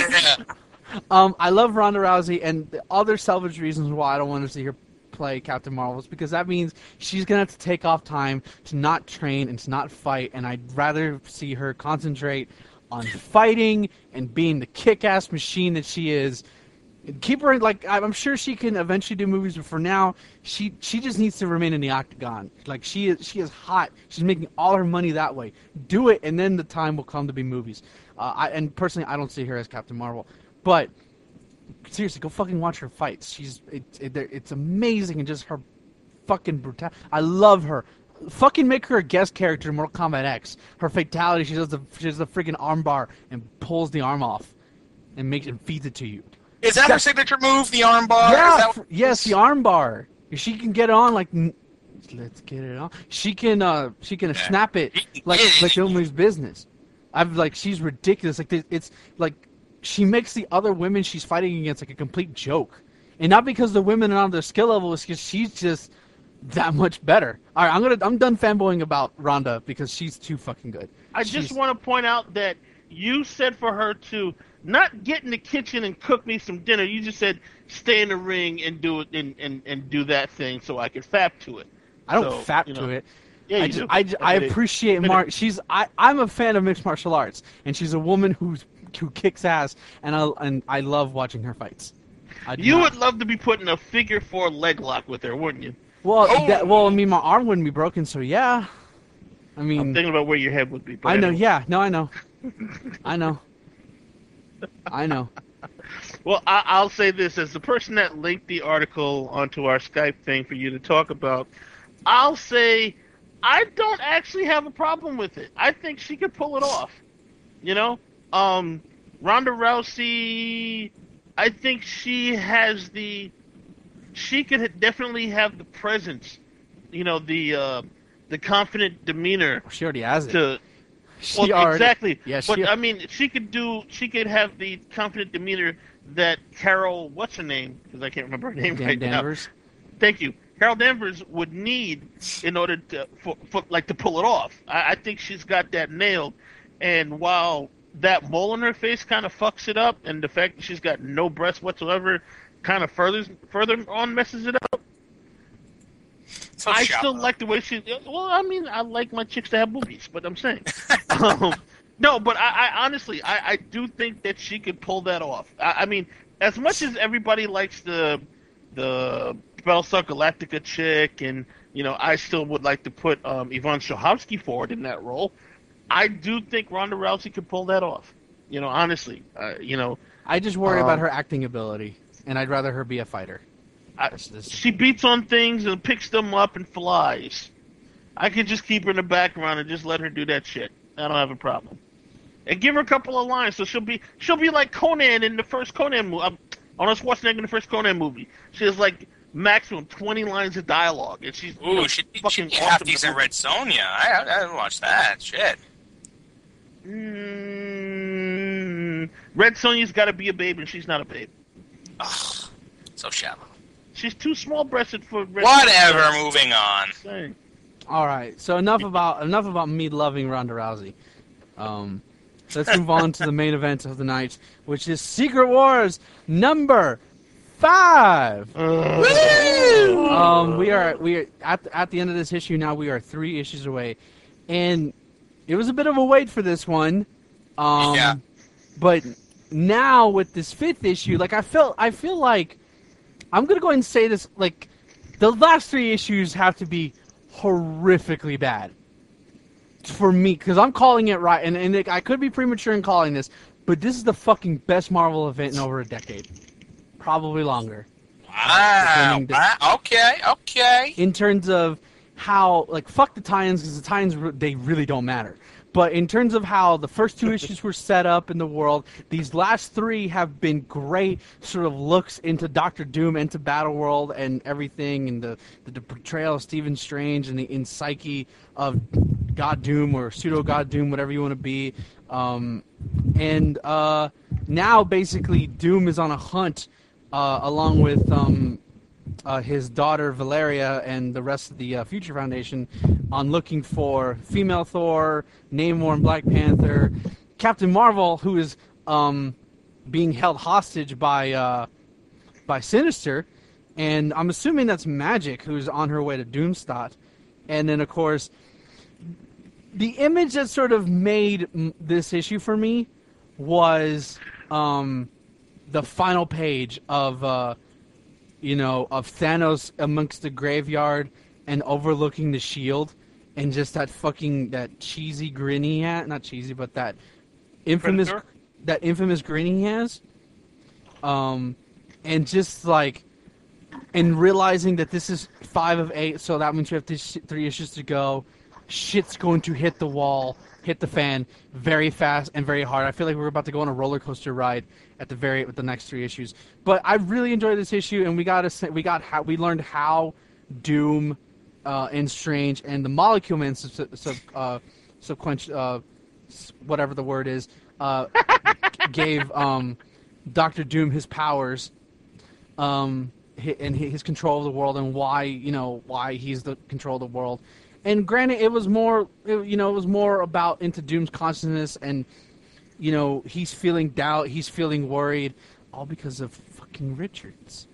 yeah. I love Ronda Rousey, and the other selfish reasons why I don't want to see her play Captain Marvel is because that means she's going to have to take off time to not train and to not fight, and I'd rather see her concentrate on fighting and being the kick-ass machine that she is. Keep her, like, I'm sure she can eventually do movies, but for now, she just needs to remain in the octagon. Like, she is hot. She's making all her money that way. Do it, and then the time will come to be movies. And personally, I don't see her as Captain Marvel. But seriously, go fucking watch her fights. It's amazing, and just her fucking brutality. I love her. Fucking make her a guest character in Mortal Kombat X. Her fatality, she does the freaking armbar and pulls the arm off and feeds it to you. Is that her signature move, the armbar? Yeah, yes, the armbar. She can get on like. Let's get it on. She can snap it like nobody's business. She's ridiculous. Like it's like she makes the other women she's fighting against like a complete joke, and not because the women are on their skill level. It's because she's just that much better. All right, I'm done fanboying about Ronda because she's too fucking good. I just want to point out that you said for her to not get in the kitchen and cook me some dinner. You just said stay in the ring and do it and do that thing so I could fap to it. I don't fap to it. Yeah, I appreciate Mark. I'm a fan of mixed martial arts, and she's a woman who kicks ass, and I love watching her fights. You would love to be put in a figure 4 leg lock with her, wouldn't you? Well, I mean, my arm wouldn't be broken, so yeah. I mean, I'm thinking about where your head would be. I know. Yeah, no, I know. I know. I know. Well, I'll say this as the person that linked the article onto our Skype thing for you to talk about. I'll say I don't actually have a problem with it. I think she could pull it off. You know, Ronda Rousey. I think she has the. She could definitely have the presence. You know, the confident demeanor. She already has it. Exactly. Yeah, but I mean, she could have the confident demeanor that Carol, what's her name? Because I can't remember her name right Danvers. now. Thank you. Carol Danvers would need in order to to pull it off. I think she's got that nailed. And while that mole on her face kind of fucks it up, and the fact that she's got no breasts whatsoever kind of further on messes it up. So I shallow. still like the way she. Well, I mean, I like my chicks to have boobies, but I'm saying. No, but I honestly, I do think that she could pull that off. I mean, as much as everybody likes the Battlestar Galactica chick, and you know, I still would like to put Yvonne Strahovski forward in that role. I do think Ronda Rousey could pull that off. You know, honestly, you know. I just worry about her acting ability, and I'd rather her be a fighter. She beats on things and picks them up and flies. I could just keep her in the background and just let her do that shit. I don't have a problem. And give her a couple of lines, so she'll be like Conan in the first Conan movie. Arnold Schwarzenegger in the first Conan movie. She has like maximum 20 lines of dialogue, and she's she'd fucking be half awesome. decent Red Sonja. I didn't watch that shit. Red Sonja's got to be a babe, and she's not a babe. Ugh, so shallow. She's too small-breasted for Red Whatever. Sonja. Moving on. Dang. All right. So enough about me loving Ronda Rousey. Let's move on to the main event of the night, which is Secret Wars number 5. We are at the end of this issue now. We are 3 issues away, and it was a bit of a wait for this one. Yeah. But now with this 5th issue, like I feel like I'm gonna go ahead and say this, like the last 3 issues have to be horrifically bad for me, because I'm calling it right, and I could be premature in calling this, but this is the fucking best Marvel event in over a decade, probably longer. Wow. Okay. In terms of how, like, fuck the tie-ins, because the tie-ins, they really don't matter. But in terms of how the first 2 issues were set up in the world, these last 3 have been great sort of looks into Doctor Doom, into Battleworld and everything, and the portrayal of Stephen Strange and the psyche of God Doom or Pseudo God Doom, whatever you want to be. And now basically Doom is on a hunt along with his daughter Valeria and the rest of the Future Foundation on looking for female Thor, Namor and Black Panther, Captain Marvel, who is being held hostage by Sinister, and I'm assuming that's Magik, who's on her way to Doomstadt. And then, of course, the image that sort of made this issue for me was the final page of Thanos amongst the graveyard and overlooking the shield, and just that cheesy grin he had. Not cheesy, but that infamous grin he has. And just like, and realizing that this is 5 of 8, so that means we have 3 issues to go. Shit's going to hit the wall, hit the fan very fast and very hard. I feel like we're about to go on a roller coaster ride with the next 3 issues. But I really enjoyed this issue, and we learned how Doom and Strange and the Molecule Man whatever the word is, gave Doctor Doom his powers, and his control of the world, and why he's the control of the world. And granted, it was more about into Doom's consciousness, and he's feeling doubt, he's feeling worried, all because of fucking Richards.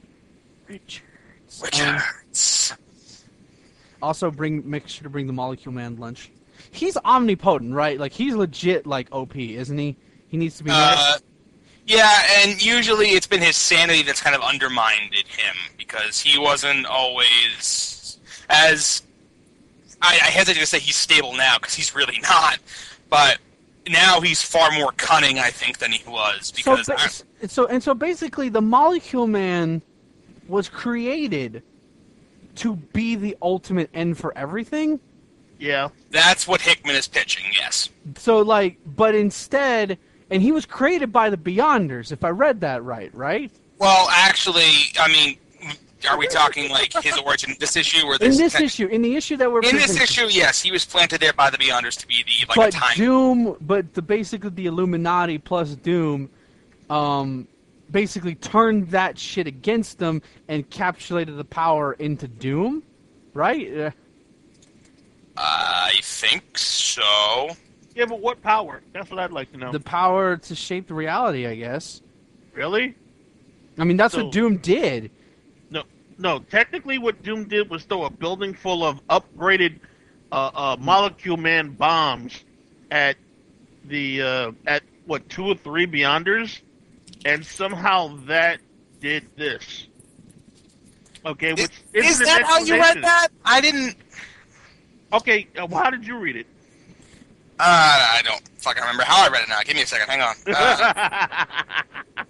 Also, make sure to bring the Molecule Man lunch. He's omnipotent, right? Like, he's legit, like, OP, isn't he? He needs to be... Yeah, and usually it's been his sanity that's kind of undermined him, because he wasn't always as... I hesitate to say he's stable now, because he's really not. But now he's far more cunning, I think, than he was because So basically, the Molecule Man was created to be the ultimate end for everything. Yeah. That's what Hickman is pitching. Yes. So but instead, and he was created by the Beyonders, if I read that right? Well, actually, I mean, are we talking like his origin in this issue or this? In the issue that we're in this issue, yes, he was planted there by the Beyonders to be the but a time. Doom, basically the Illuminati plus Doom, basically turned that shit against them and encapsulated the power into Doom, right? I think so. Yeah, but what power? That's what I'd like to know. The power to shape the reality, I guess. Really? I mean, that's what Doom did. No, technically what Doom did was throw a building full of upgraded Molecule Man bombs at the, 2 or 3 Beyonders, and somehow that did this. Okay, which is that how you read that? I didn't... Okay, how did you read it? I don't fucking remember how I read it now. Give me a second, hang on.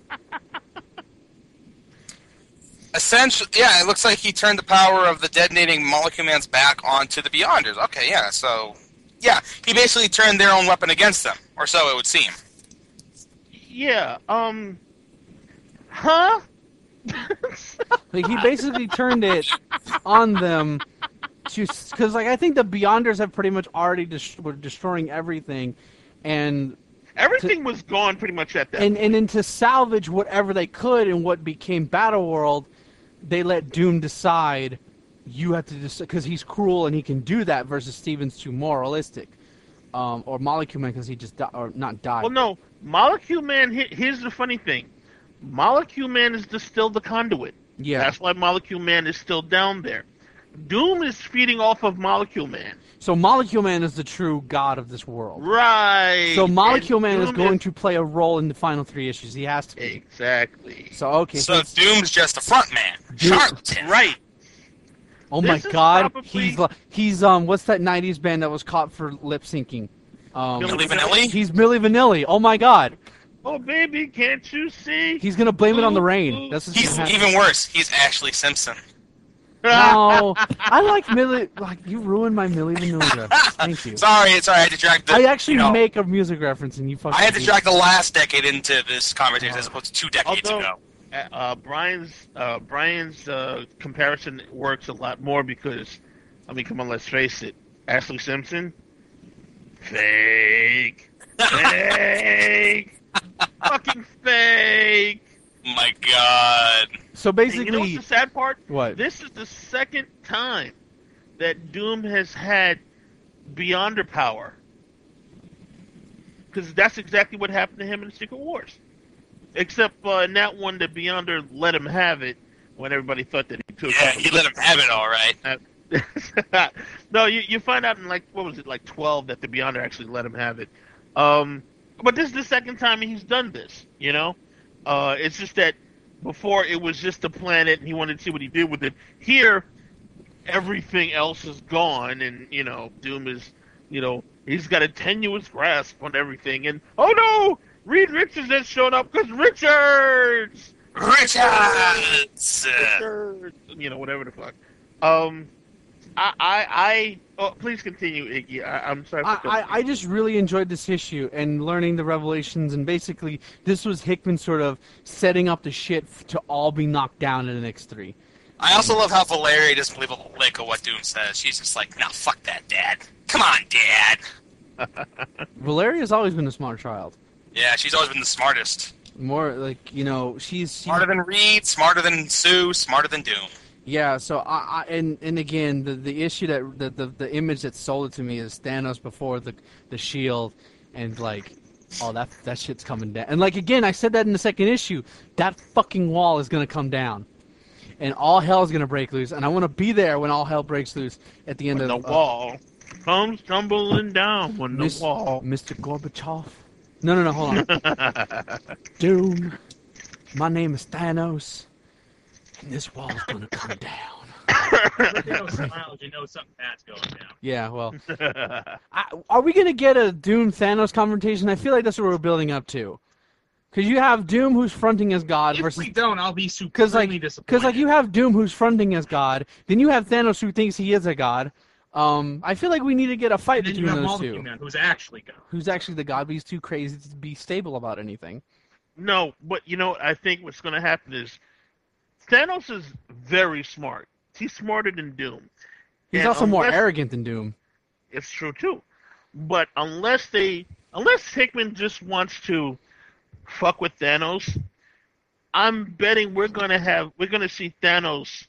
Essentially, yeah, it looks like he turned the power of the detonating Molecule Man's back onto the Beyonders. Okay, yeah, so... Yeah, he basically turned their own weapon against them, or so it would seem. Yeah, Huh? Like, he basically turned it on them... Because, I think the Beyonders have pretty much already were destroying everything, and... Everything was gone pretty much at that point. And then to salvage whatever they could in what became Battleworld, they let Doom decide, you have to decide, because he's cruel and he can do that, versus Steven's too moralistic. Or Molecule Man, because he just not died. Well, no, Molecule Man, here's the funny thing. Molecule Man is still the conduit. Yeah. That's why Molecule Man is still down there. Doom is feeding off of Molecule Man. So Molecule Man is the true god of this world. Right. So Molecule Man is going to play a role in the final 3 issues. He has to be. Exactly. So, okay. So Doom's just a front man. Charlatan. Right. Oh my god. He's what's that 90s band that was caught for lip syncing? Milli Vanilli? He's Milli Vanilli. Oh my god. Oh baby, can't you see? He's going to blame it on the rain. That's He's even worse. He's Ashley Simpson. No, I like Milli. Like, you ruined my Milli Vanilli reference. Thank you. Sorry, I had to drag the... I actually make a music reference, and you fucking... I had to drag the last decade into this conversation as opposed to 2 decades ago. Brian's comparison works a lot more because, I mean, come on, let's face it. Ashley Simpson? Fake. Fake. Fucking fake. My god. So basically... And you know what's the sad part? What? This is the second time that Doom has had Beyonder power. Because that's exactly what happened to him in Secret Wars. Except in that one, the Beyonder let him have it when everybody thought that he could. Yeah, he let him have it all right. No, you find out in, like, what was it, like 12, that the Beyonder actually let him have it. But this is the second time he's done this, you know? It's just that before it was just a planet and he wanted to see what he did with it. Here, everything else is gone and, you know, Doom is, you know, he's got a tenuous grasp on everything. And, oh no! Reed Richards has shown up because Richards! Richards! You know, whatever the fuck. Please continue, Iggy. I'm sorry. I just really enjoyed this issue and learning the revelations, and basically this was Hickman sort of setting up the shit to all be knocked down in the next 3. I also love how Valeria doesn't believe a lick of what Doom says. She's just like, nah, fuck that, Dad. Come on, Dad. Valeria's always been a smart child. Yeah, she's always been the smartest. More like, you know, she's smarter than Reed, smarter than Sue, smarter than Doom. Yeah, so and again, the issue that the image that sold it to me is Thanos before the shield, and like, oh, that shit's coming down. And like, again, I said that in the second issue, that fucking wall is gonna come down, and all hell is gonna break loose, and I want to be there when all hell breaks loose at the end when of the wall comes tumbling down. When the wall, Mr. Gorbachev. No, hold on. Doom, my name is Thanos. And this wall's gonna come down. Thanos smiles, you know something bad's going down. Yeah, well, are we gonna get a Doom Thanos confrontation? I feel like that's what we're building up to. Because you have Doom who's fronting as God If versus. we don't, I'll be supremely disappointed. Because like you have Doom who's fronting as God, then you have Thanos who thinks he is a God. I feel like we need to get a fight and then you between have those Molecule two. Man, who's actually God. Who's actually the God, but he's too crazy to be stable about anything. No, but I think what's going to happen is Thanos is very smart. He's smarter than Doom. He's And also more unless- arrogant than Doom. It's true too. But unless Hickman just wants to fuck with Thanos, I'm betting we're gonna see Thanos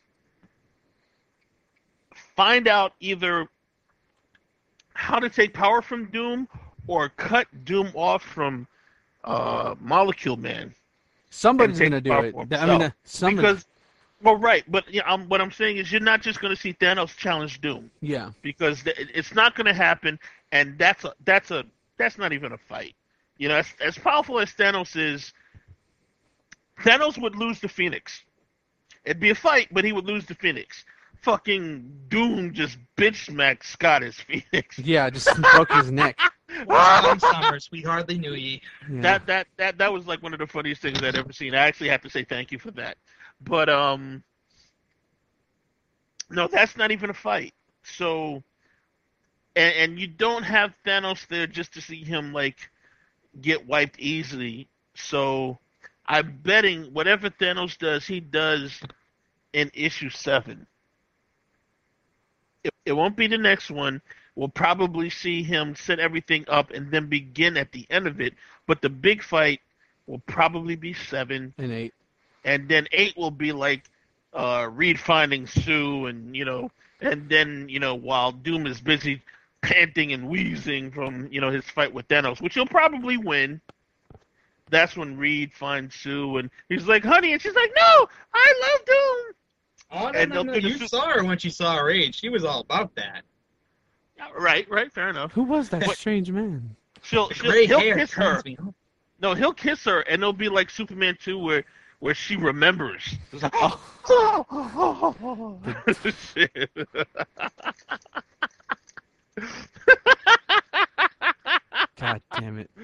find out either how to take power from Doom or cut Doom off from Molecule Man. Somebody's and gonna take do power it. for I mean, himself. somebody. Because, well, right, but what I'm saying is you're not just gonna see Thanos challenge Doom. Yeah. Because it's not going to happen, and that's not even a fight. As powerful as Thanos is, Thanos would lose to Phoenix. It'd be a fight, but he would lose to Phoenix. Fucking Doom just bitch smacked Scott as Phoenix. Yeah, just broke his neck. Well, Summers, we hardly knew ye. Yeah. That was like one of the funniest things I'd ever seen. I actually have to say thank you for that. But no, that's not even a fight. So, and you don't have Thanos there just to see him like get wiped easily. So, I'm betting whatever Thanos does, he does in issue 7. It won't be the next one. We'll probably see him set everything up and then begin at the end of it. But the big fight will probably be 7. And 8. And then 8 will be like Reed finding Sue, and then while Doom is busy panting and wheezing from his fight with Thanos, which he'll probably win. That's when Reed finds Sue, and he's like, "Honey," and she's like, "No, I love Doom." Oh, And no. they'll do the You su- saw her when she saw her age. She was all about that. Right, fair enough. Who was that strange man? He'll Gray hair kiss her. turns me on. No, he'll kiss her, and it'll be like Superman 2, where she remembers. It's like, Shit. God damn it.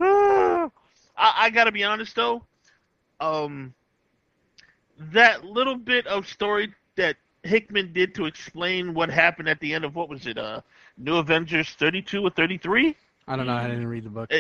I gotta be honest though, that little bit of story that Hickman did to explain what happened at the end of what was it, New Avengers 32 or 33? I don't know. I didn't read the book.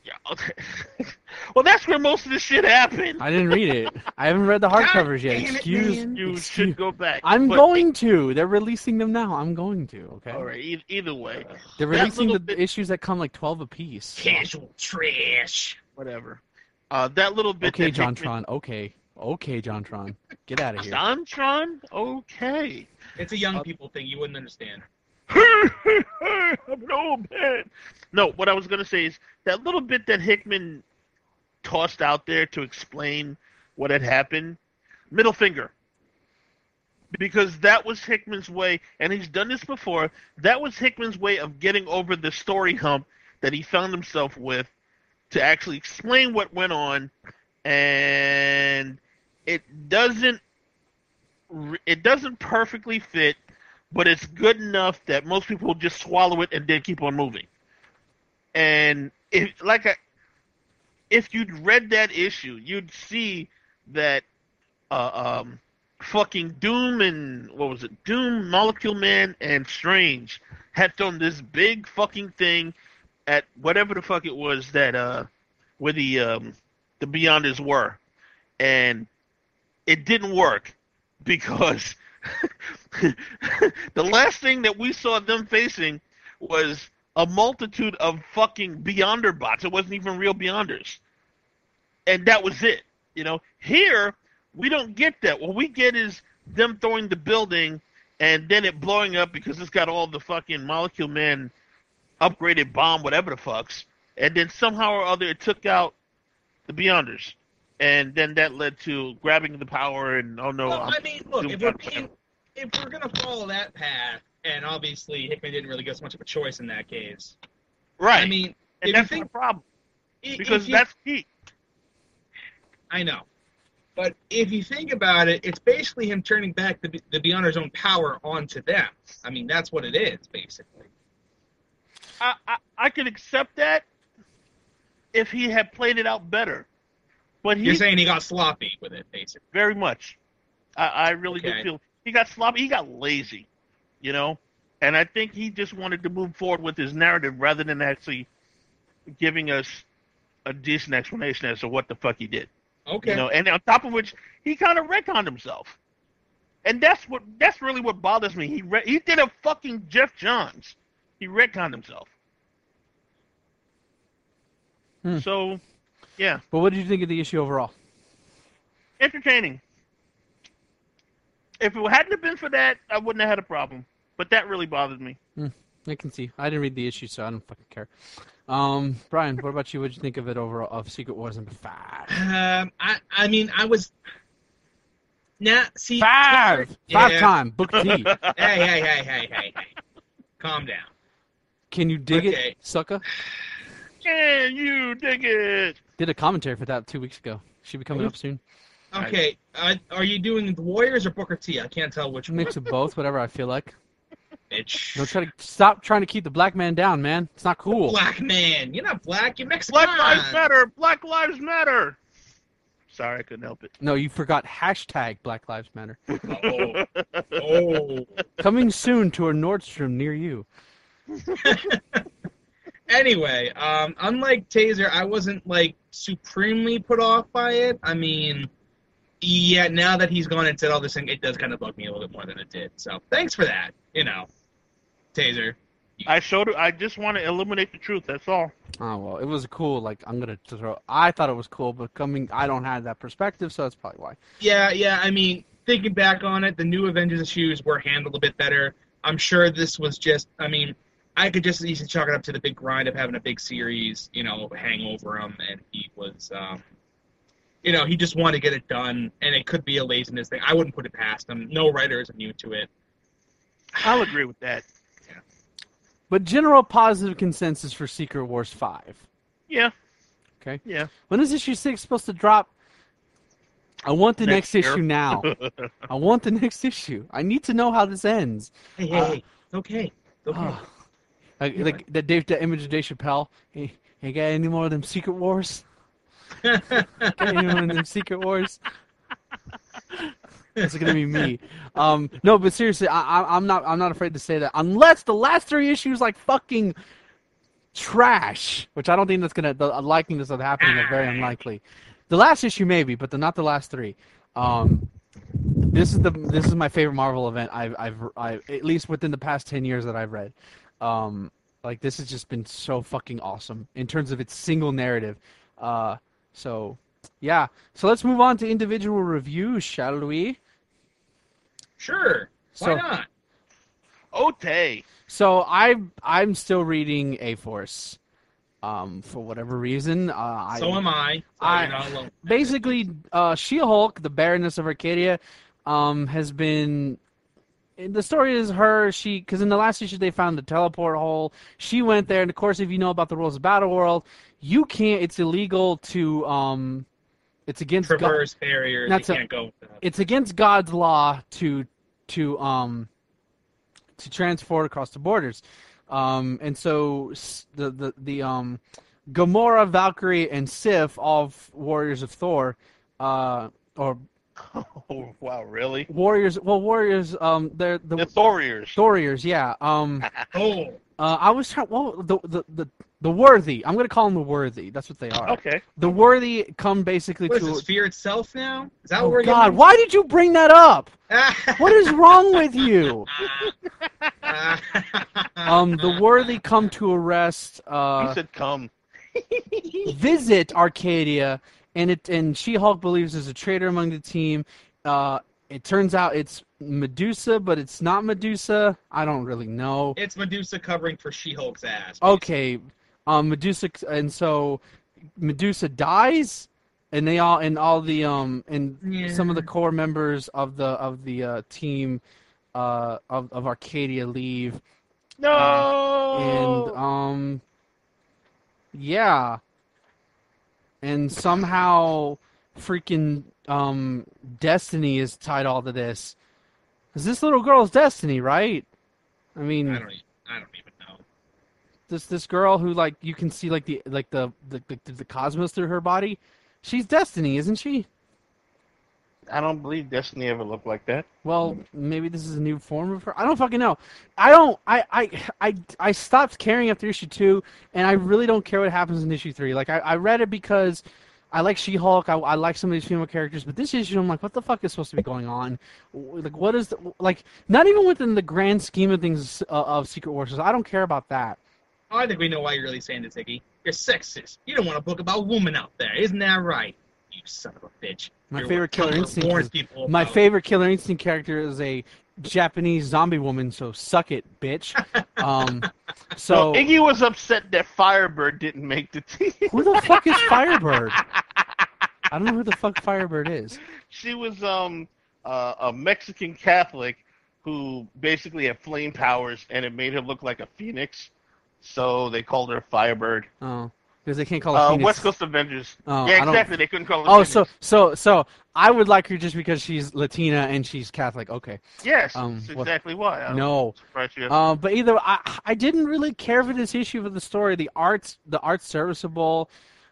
Well, that's where most of the shit happened. I didn't read it. I haven't read the hardcovers yet. damn it, Excuse man. You excuse- should go back. I'm But going to. They're releasing them now. I'm going to. Okay. All right. Either way, They're that releasing little the bit- issues that come like 12 apiece. Casual trash. whatever. That little bit. Okay, that JonTron. Okay, JonTron. Get out of here. JonTron. Okay. It's a young people thing. You wouldn't understand. I'm an old man. No, what I was going to say is that little bit that Hickman tossed out there to explain what had happened, middle finger. Because that was Hickman's way, and he's done this before, that was Hickman's way of getting over the story hump that he found himself with to actually explain what went on, and it doesn't perfectly fit, but it's good enough that most people will just swallow it and then keep on moving. And if you'd read that issue, you'd see that fucking Doom and what was it? Doom, Molecule Man, and Strange had thrown this big fucking thing at whatever the fuck it was that where the Beyonders were, and it didn't work because the last thing that we saw them facing was a multitude of fucking Beyonder bots. It wasn't even real Beyonders. And that was it. Here, we don't get that. What we get is them throwing the building and then it blowing up because it's got all the fucking Molecule Man upgraded bomb, whatever the fucks. And then somehow or other it took out the Beyonders. And then that led to grabbing the power and, oh no. Well, I mean, look, Doom if we're got- going to follow that path, and obviously Hickman didn't really get much of a choice in that case. Right. I mean, and if that's you the think, problem. if Because you- that's key. I know. But if you think about it, it's basically him turning back the Beyonders' own power onto them. I mean, that's what it is, basically. I could accept that if he had played it out better. But You're saying he got sloppy with it, basically. very much. I really do Okay. feel he got sloppy. He got lazy, you know. And I think he just wanted to move forward with his narrative rather than actually giving us a decent explanation as to what the fuck he did. Okay. You know, and on top of which, he kind of retconned himself. And that's really what bothers me. He did a fucking Jeff Johns. He retconned himself. So, yeah, But what did you think of the issue overall? entertaining. If it hadn't have been for that, I wouldn't have had a problem. But that really bothered me. I can see. I didn't read the issue, so I don't fucking care. Brian, what about you? What did you think of it overall, of Secret Wars number 5? I mean, I was. Now, see. Five Yeah. time, book D. Hey. Calm down. Can you dig Okay. it, sucker? Can you dig it? Did a commentary for that 2 weeks ago. Should be coming up soon. Okay, are you doing the Warriors or Booker T? I can't tell which one. Mix of both, whatever I feel like. Bitch. Don't try to stop trying to keep the black man down, man. It's not cool. Black man. You're not black. You're Mexican. Black Lives Matter. Black Lives Matter. Sorry, I couldn't help it. No, you forgot hashtag Black Lives Matter. Oh. Coming soon to a Nordstrom near you. Anyway, unlike Taser, I wasn't like supremely put off by it. I mean, yeah, now that he's gone and said all this thing, it does kind of bug me a little bit more than it did. So thanks for that. You know, Taser. I just want to illuminate the truth. That's all. Oh well, it was cool. Like I thought it was cool, but I don't have that perspective, so that's probably why. Yeah. I mean, thinking back on it, the new Avengers issues were handled a bit better. I'm sure this was just. I mean, I could just easily chalk it up to the big grind of having a big series, hang over him, and he was. He just wanted to get it done, and it could be a laziness thing. I wouldn't put it past him. No writer is immune to it. I'll agree with that. But general positive consensus for Secret Wars 5. Yeah. Okay. Yeah. When is issue 6 supposed to drop? I want the next Next year. issue now. I want the next issue. I need to know how this ends. Hey, okay. Like the image of Dave Chappelle. Hey, got any more of them Secret Wars? Got any more of them Secret Wars? It's gonna be me. No, but seriously, I'm not afraid to say that. Unless the last 3 issues like fucking trash, which I don't think that's the likeliness of happening is very unlikely. The last issue maybe, but not the last 3. This is my favorite Marvel event I've at least within the past 10 years that I've read. Like this has just been so fucking awesome in terms of its single narrative. So yeah. So let's move on to individual reviews, shall we? Sure. Why not? Ote. So I'm still reading A-Force. For whatever reason. So am I. So you're not alone. Basically, She-Hulk, the Baroness of Arcadia, has been. The story is because in the last issue they found the teleport hole. She went there, and of course, if you know about the rules of Battleworld, you can't. It's illegal to. It's against traverse barriers. You can't go. It's against God's law to transport across the borders. And so the Gamora, Valkyrie, and Sif, all warriors of Thor, or Oh wow, really? warriors. Well, warriors. They're The Thoriers. Thoriers. Yeah. Oh. I was trying. Well, the worthy. I'm gonna call them the worthy. That's what they are. Okay. The worthy come basically What to. is this, Fear itself now? Is that what Oh we're God! getting? Why did you bring that up? What is wrong with you? The worthy come to arrest. You said come. Visit Arcadia, and She-Hulk believes there's a traitor among the team. It turns out it's Medusa, but it's not Medusa. I don't really know. It's Medusa covering for She-Hulk's ass. Okay, Medusa, and so Medusa dies, and some of the core members of the team of Arcadia leave. No. Yeah. And somehow freaking destiny is tied all to this. Because this little girl's destiny, right? I mean, I don't even know. this girl who like you can see like the cosmos through her body, she's destiny, isn't she? I don't believe Destiny ever looked like that. Well, maybe this is a new form of her. I don't fucking know. I stopped caring after issue 2, and I really don't care what happens in issue 3. Like I read it because I like She-Hulk. I like some of these female characters, but this issue I'm like, what the fuck is supposed to be going on? Like, what is not even within the grand scheme of things of Secret Wars. I don't care about that. Oh, I think we know why you're really saying this, Iggy. You're sexist. You don't want a book about women out there, isn't that right? You son of a bitch. My You're favorite Killer Instinct. My about- favorite Killer Instinct character is a Japanese zombie woman. So suck it, bitch. So Iggy was upset that Firebird didn't make the team. who the fuck is Firebird? I don't know who the fuck Firebird is. She was a Mexican Catholic who basically had flame powers, and it made her look like a phoenix. So they called her Firebird. Oh, because they can't call her Phoenix. West Coast Avengers. Oh, yeah, I don't- exactly. They couldn't call her. Oh, Phoenix. so I would like her just because she's Latina and she's Catholic. Okay. Yes, what- that's exactly why. I'm No. surprised you- But either I didn't really care for this issue of the story. The art's serviceable.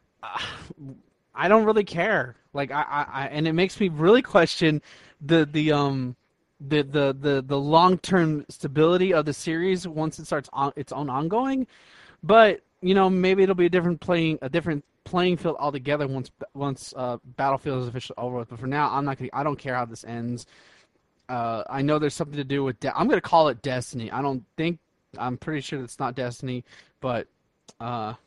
I don't really care. Like I and it makes me really question the long-term stability of the series once it starts on its own ongoing. But maybe it'll be a different playing field altogether once Battlefield is officially over with. But for now, I don't care how this ends. I know there's something to do with. I'm gonna call it Destiny. I'm pretty sure it's not Destiny, but I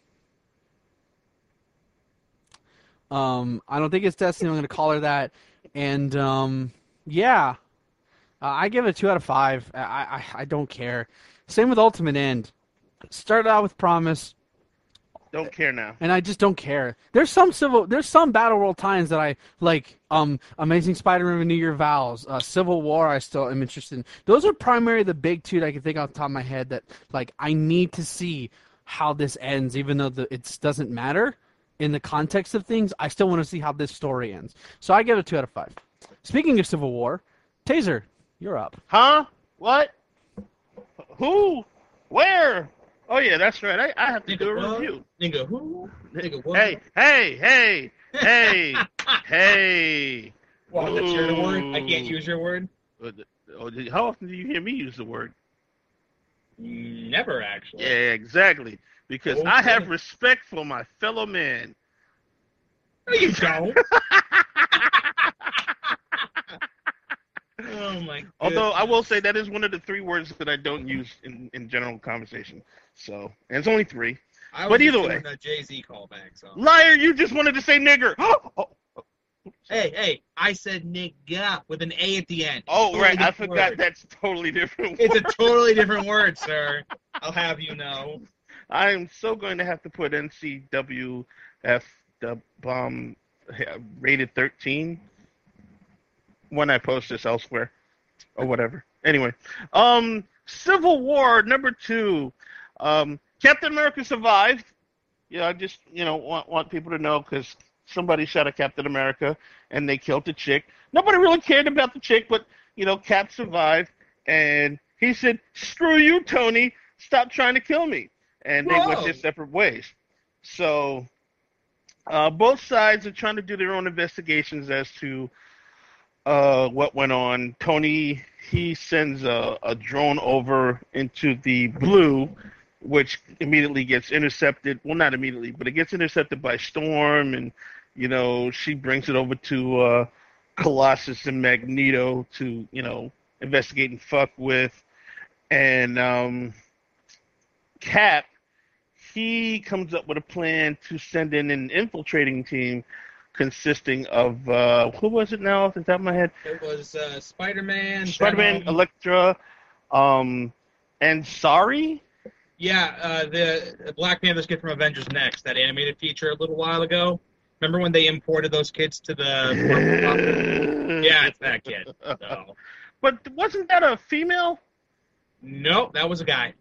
don't think it's Destiny. I'm gonna call her that. And yeah, I give it a 2 out of 5. I don't care. Same with Ultimate End. Started out with promise. Don't care now. And I just don't care. There's some Battle World times that I like. Amazing Spider-Man: Renew Your Vows, Civil War. I still am interested in. Those are primarily the big two that I can think off the top of my head that like I need to see how this ends, even though it doesn't matter in the context of things. I still want to see how this story ends. So I give it a 2 out of 5. Speaking of Civil War, Taser, you're up. Huh? What? Who? Where? Oh yeah, that's right. I have to do a review. Nigga who? Nigga what? Hey! Hey! Well, that's your word? I can't use your word? How often do you hear me use the word? Never, actually. Yeah, exactly. Because I have respect for my fellow man. No, you don't. Oh my god. Although I will say that is one of the 3 words that I don't use in general conversation. So, and it's only 3. But either way. A Jay-Z callback, so. Liar, you just wanted to say nigger. Hey, I said nigga with an A at the end. Oh, Totally right. I different forgot word. that's totally different. It's a totally different word, sir. I'll have you know. I am so going to have to put NCWF the bomb rated 13 when I post this elsewhere or whatever. Anyway, Civil War #2. Captain America survived. Yeah, I just want people to know because somebody shot at Captain America and they killed the chick. Nobody really cared about the chick, but Cap survived and he said, "Screw you, Tony. Stop trying to kill me." And they went their separate ways. So both sides are trying to do their own investigations as to what went on. Tony, he sends a drone over into the blue, which immediately gets intercepted. Well, not immediately, but it gets intercepted by Storm, and she brings it over to Colossus and Magneto to investigate and fuck with. And Cap, he comes up with a plan to send in an infiltrating team consisting of who was it now off the top of my head? It was Spider-Man, Elektra, and Sorry. Yeah, the Black Panther's kid from Avengers Next, that animated feature a little while ago. Remember when they imported those kids to the... Yeah, it's that kid. So. But wasn't that a female? Nope, that was a guy.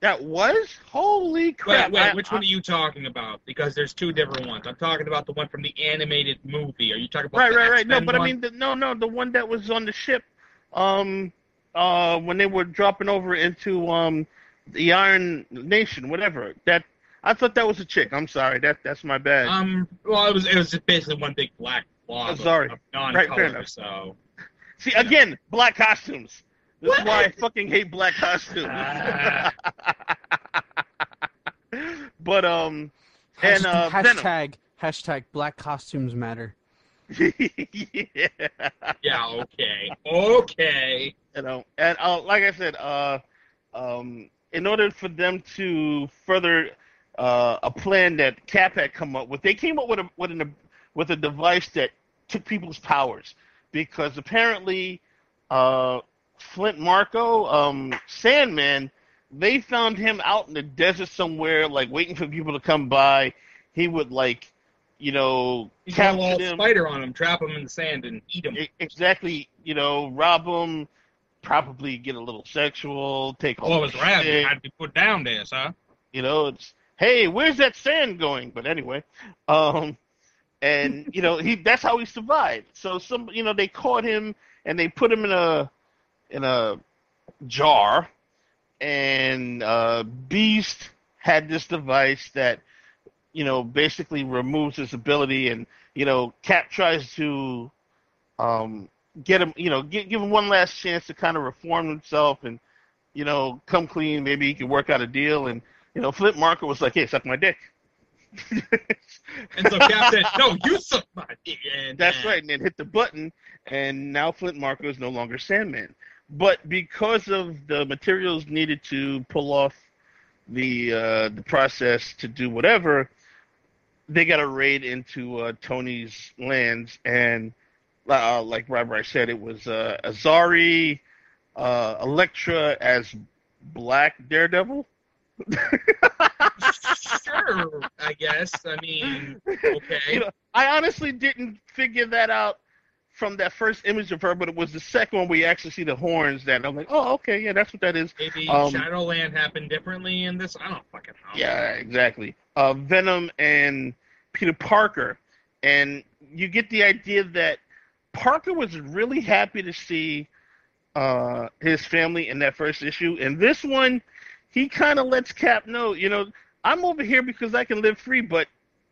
That was? Holy crap. Wait, which one are you talking about? Because there's two different ones. I'm talking about the one from the animated movie. Are you talking about the Right. No, X-Men but one? I mean, the one that was on the ship, when they were dropping over into the Iron Nation, whatever. That I thought that was a chick. I'm sorry. That's my bad. Well, it was just basically one big black blob sorry. of Right, fair non-color. enough. So See, again, black costumes. This is What? why I fucking hate black costumes. But and Venom. Hashtag Black Costumes Matter. Yeah. yeah, okay. You know, and like I said, in order for them to further a plan that Cap had come up with, they came up with a device that took people's powers, because apparently Flint Marko, Sandman, they found him out in the desert somewhere, like waiting for people to come by. He would He's got a capture little them. spider on him, trap him in the sand, and eat him. Exactly, rob them, probably get a little sexual, take Oh, it was shit. rabbit. Had to be put down there, huh? It's, hey, where's that sand going? But anyway, and that's how he survived. So they caught him and they put him in a jar, and Beast had this device that basically removes his ability, and Cap tries to get him, give him one last chance to kind of reform himself and come clean. Maybe he can work out a deal. And Flint Marko was like, "Hey, suck my dick." And so Cap said, "No, you suck my dick." And That's right, and then hit the button, and now Flint Marko is no longer Sandman. But because of the materials needed to pull off the process to do whatever, they got a raid into Tony's lands, and like Robert said, it was Azari, Elektra as Black Daredevil. Sure, I guess. I mean, okay. I honestly didn't figure that out from that first image of her, but it was the second one where you actually see the horns. That I'm like, oh, okay, yeah, that's what that is. Maybe Shadowland happened differently in this. I don't fucking know. Yeah, exactly. Venom and Peter Parker, and you get the idea that Parker was really happy to see his family in that first issue, and this one, he kind of lets Cap know, I'm over here because I can live free, but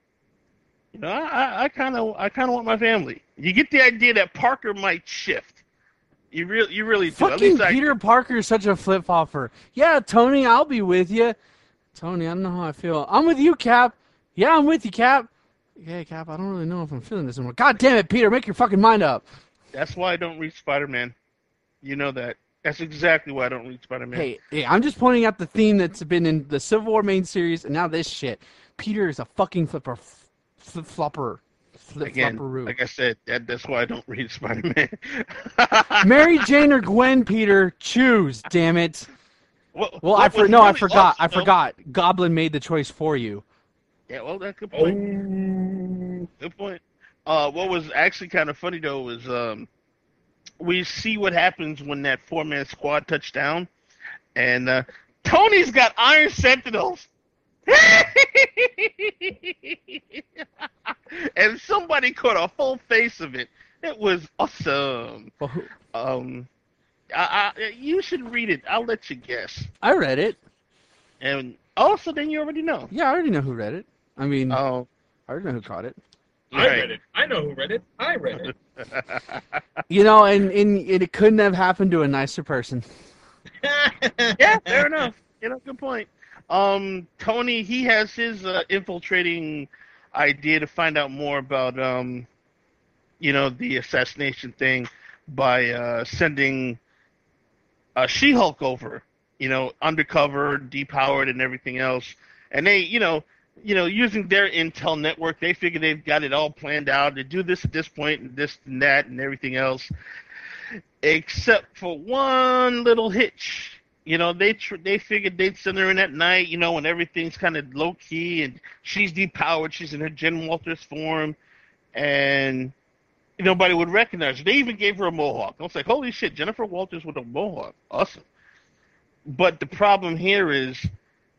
I kind of want my family. You get the idea that Parker might shift. You really do. At Fucking least Peter Parker is such a flip-flopper. Yeah, Tony, I'll be with you. Tony, I don't know how I feel. I'm with you, Cap. Yeah, I'm with you, Cap. Yeah, Cap, I don't really know if I'm feeling this anymore. God damn it, Peter, make your fucking mind up. That's why I don't read Spider-Man. You know that. That's exactly why I don't read Spider-Man. Hey, I'm just pointing out the theme that's been in the Civil War main series, and now this shit. Peter is a fucking flip-flopper. Again, like I said, that's why I don't read Spider-Man. Mary Jane or Gwen, Peter, choose. Damn it. I forgot. Goblin made the choice for you. Yeah, well, that's a good point. Good point. What was actually kind of funny though was we see what happens when that 4-man squad touched down, and Tony's got Iron Sentinels. And somebody caught a whole face of it. It was awesome. You should read it. I'll let you guess. I read it. And also, then you already know. Yeah, I already know who read it. I mean, I Oh, already know who caught it. I read it. I know who read it. I read it. And it couldn't have happened to a nicer person. yeah, fair enough. Good point. Tony, he has his infiltrating idea to find out more about, the assassination thing by sending She-Hulk over, undercover, depowered, and everything else. And they, using their intel network, they figure they've got it all planned out. They do this at this point, and this and that, and everything else, except for one little hitch. They figured they'd send her in at night, when everything's kind of low key and she's depowered, she's in her Jen Walters form, and nobody would recognize her. They even gave her a mohawk. I was like, holy shit, Jennifer Walters with a mohawk, awesome. But the problem here is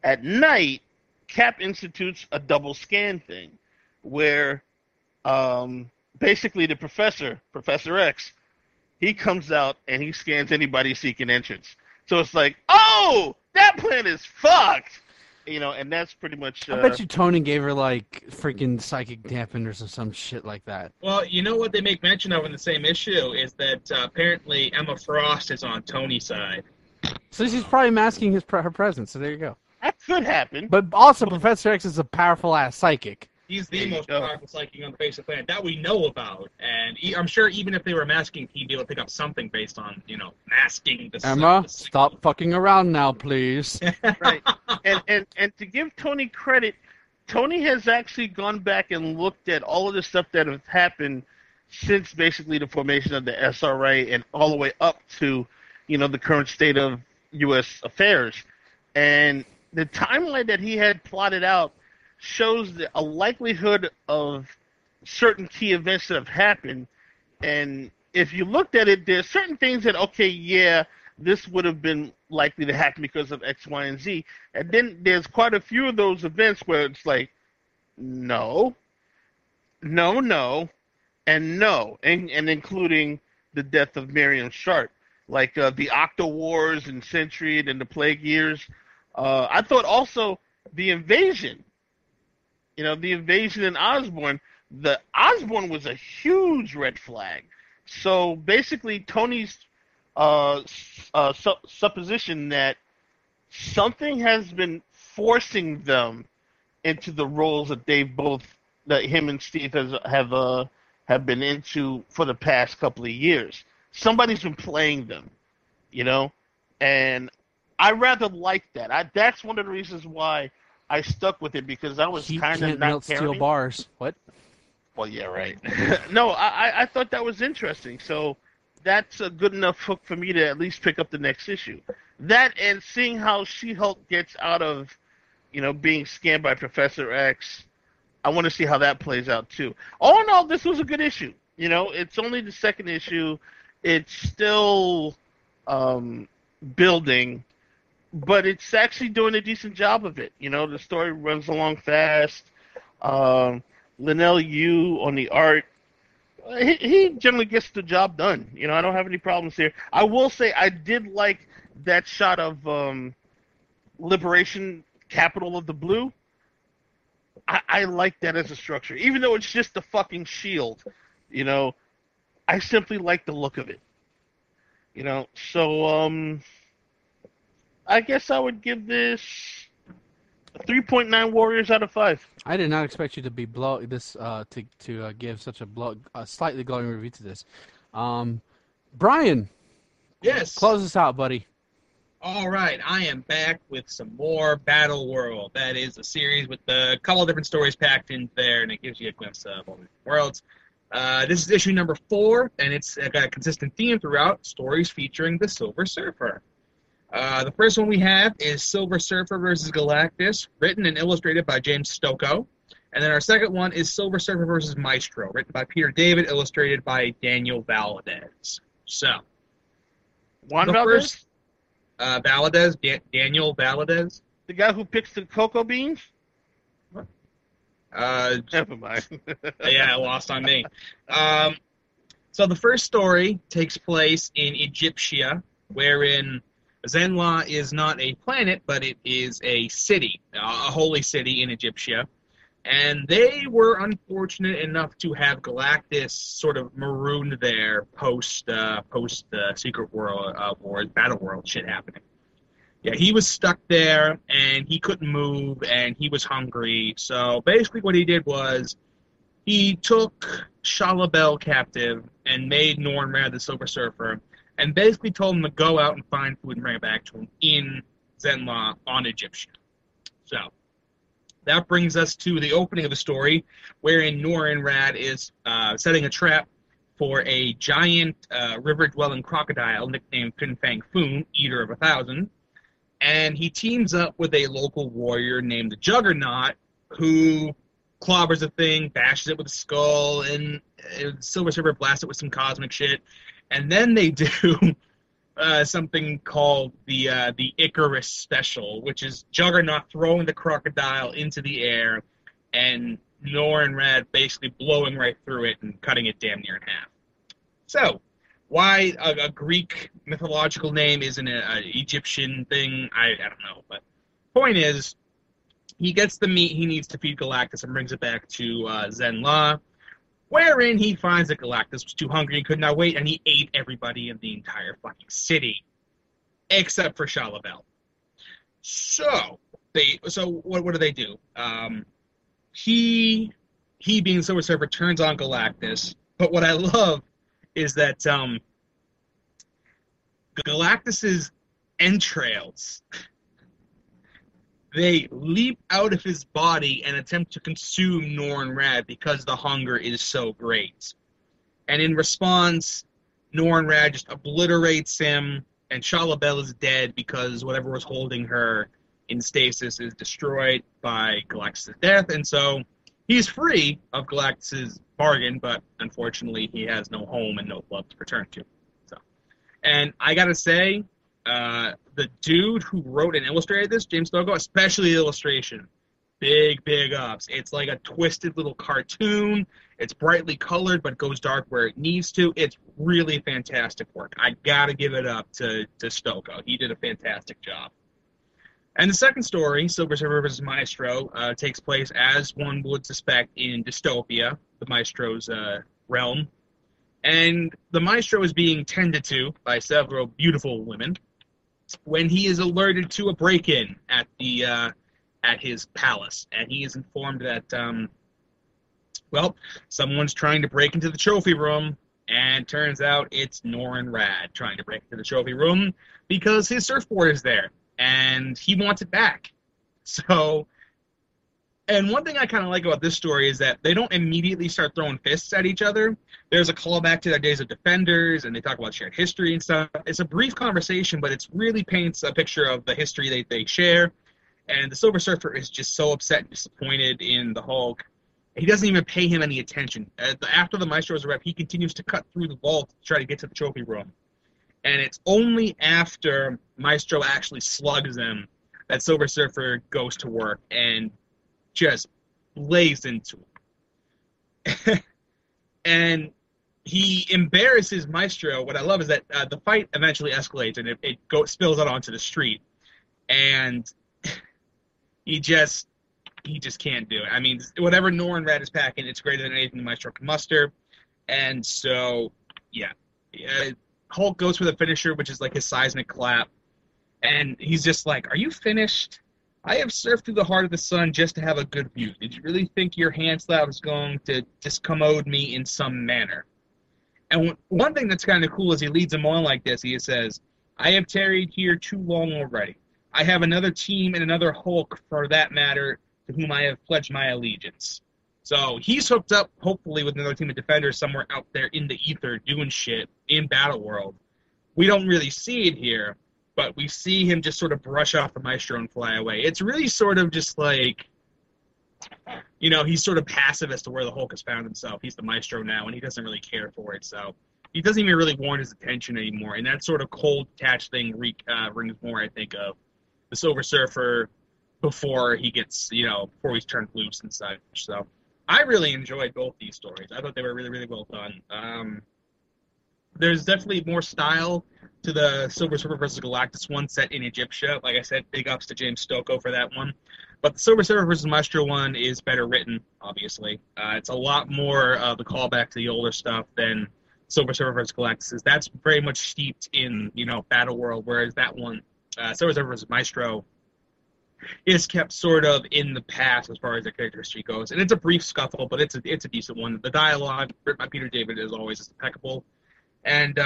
At night, Cap institutes a double scan thing, where basically the Professor X, he comes out and he scans anybody seeking entrance. So it's like, oh, that plan is fucked, and that's pretty much. I bet you Tony gave her like freaking psychic dampeners or some shit like that. Well, you know what they make mention of in the same issue is that apparently Emma Frost is on Tony's side. So she's probably masking her presence. So there you go. That could happen. But also, Professor X is a powerful ass psychic. He's the most powerful psychic on the face of the planet that we know about, and I'm sure even if they were masking, he'd be able to pick up something based on masking the. Emma, stop fucking around now, please. Right, and to give Tony credit, Tony has actually gone back and looked at all of the stuff that has happened since basically the formation of the SRA and all the way up to the current state of U.S. affairs, and the timeline that he had plotted out shows a likelihood of certain key events that have happened. And if you looked at it, there's certain things that, okay, yeah, this would have been likely to happen because of X, Y, and Z. And then there's quite a few of those events where it's like, no, and no, and including the death of Miriam Sharp, like the Octo Wars and Sentry and the Plague Years. I thought also the invasion, the invasion in Osborn, the Osborn was a huge red flag. So basically Tony's supposition that something has been forcing them into the roles that that him and Steve have been into for the past couple of years. Somebody's been playing them, and I rather like that. That's one of the reasons why I stuck with it, because I was kind of not melt steel bars. What? Well, yeah, right. No, I thought that was interesting. So that's a good enough hook for me to at least pick up the next issue. That and seeing how She-Hulk gets out of, being scanned by Professor X. I want to see how that plays out too. All in all, this was a good issue. It's only the second issue. It's still building. But it's actually doing a decent job of it. The story runs along fast. Linnell Yu on the art. He generally gets the job done. I don't have any problems here. I will say I did like that shot of Liberation Capital of the Blue. I like that as a structure. Even though it's just a fucking shield. I simply like the look of it. So, I guess I would give this a 3.9 Warriors out of 5. I did not expect you to be to give such a slightly glowing review to this. Brian, yes, close us out, buddy. All right, I am back with some more Battle World. That is a series with a couple of different stories packed in there, and it gives you a glimpse of all the worlds. This is issue number 4, and it's got a consistent theme throughout, stories featuring the Silver Surfer. The first one we have is Silver Surfer vs. Galactus, written and illustrated by James Stocco. And then our second one is Silver Surfer vs. Maestro, written by Peter David, illustrated by Daniel Valadez. So, Juan Valdez? Daniel Valadez. The guy who picks the cocoa beans? Never mind. Yeah, lost on me. So the first story takes place in Egyptia, wherein Zenla is not a planet, but it is a city, a holy city in Egyptia. And they were unfortunate enough to have Galactus sort of marooned there post Secret World Wars, Battle World shit happening. Yeah, he was stuck there, and he couldn't move, and he was hungry. So basically what he did was he took Shalabel captive and made Norn-Rad the Silver Surfer, and basically told him to go out and find food and bring it back to him in Zenla on Egyptia. So that brings us to the opening of the story, wherein Norn-Rad is setting a trap for a giant river-dwelling crocodile nicknamed Fin Fang Foom, Eater of 1,000. And he teams up with a local warrior named the Juggernaut, who clobbers the thing, bashes it with a skull, and Silver Surfer blasts it with some cosmic shit. And then they do something called the Icarus Special, which is Juggernaut throwing the crocodile into the air and Norrin Radd basically blowing right through it and cutting it damn near in half. So, why a Greek mythological name isn't an Egyptian thing, I don't know. But point is, he gets the meat he needs to feed Galactus and brings it back to Zenn-La, wherein he finds that Galactus was too hungry and could not wait, and he ate everybody in the entire fucking city, except for Shia LaBeouf. So what do? He being Silver Surfer turns on Galactus, but what I love is that Galactus's entrails, they leap out of his body and attempt to consume Norrin Radd because the hunger is so great. And in response, Norrin Radd just obliterates him, and Shia LaBeouf is dead because whatever was holding her in stasis is destroyed by Galactus' death, and so he's free of Galactus' bargain, but unfortunately he has no home and no club to return to. So, and I gotta say, the dude who wrote and illustrated this, James Stokoe, especially the illustration, big ups. It's like a twisted little cartoon. It's brightly colored, but goes dark where it needs to. It's really fantastic work. I gotta give it up to Stokoe. He did a fantastic job. And the second story, Silver Surfer vs. Maestro, takes place, as one would suspect, in dystopia, the Maestro's realm. And the Maestro is being tended to by several beautiful women when he is alerted to a break-in at his palace. And he is informed that, someone's trying to break into the trophy room, and turns out it's Norrin Radd trying to break into the trophy room because his surfboard is there. And he wants it back. So, and one thing I kind of like about this story is that they don't immediately start throwing fists at each other. There's a callback to their days of Defenders, and they talk about shared history and stuff. It's a brief conversation, but it really paints a picture of the history they share. And the Silver Surfer is just so upset and disappointed in the Hulk. He doesn't even pay him any attention. After the Maestro's rep, he continues to cut through the vault to try to get to the trophy room. And it's only after Maestro actually slugs him that Silver Surfer goes to work and just lays into him. And he embarrasses Maestro. What I love is that the fight eventually escalates and it spills out onto the street. And he just can't do it. I mean, whatever Norrin Radd is packing, it's greater than anything the Maestro can muster. And so, yeah. Hulk goes for the finisher, which is like his seismic clap. And he's just like, are you finished? I have surfed through the heart of the sun just to have a good view. Did you really think your hand slap was going to discommode me in some manner? And one thing that's kind of cool is he leads him on like this. He says, I have tarried here too long already. I have another team and another Hulk, for that matter, to whom I have pledged my allegiance. So he's hooked up, hopefully, with another team of Defenders somewhere out there in the ether doing shit in Battleworld. We don't really see it here, but we see him just sort of brush off the Maestro and fly away. It's really sort of just like, he's sort of passive as to where the Hulk has found himself. He's the Maestro now, and he doesn't really care for it. So he doesn't even really warrant his attention anymore. And that sort of cold, detached thing rings more, I think, of the Silver Surfer before he gets, before he's turned loose and such. So I really enjoyed both these stories. I thought they were really, really well done. There's definitely more style to the Silver Surfer vs. Galactus one set in Egyptia. Like I said, big ups to James Stokoe for that one. But the Silver Surfer vs. Maestro one is better written, obviously. It's a lot more of the callback to the older stuff than Silver Surfer vs. Galactus is. That's very much steeped in, Battleworld, whereas that one, Silver Surfer vs. Maestro, is kept sort of in the past as far as the character history goes. And it's a brief scuffle, but it's a decent one. The dialogue written by Peter David is always impeccable. And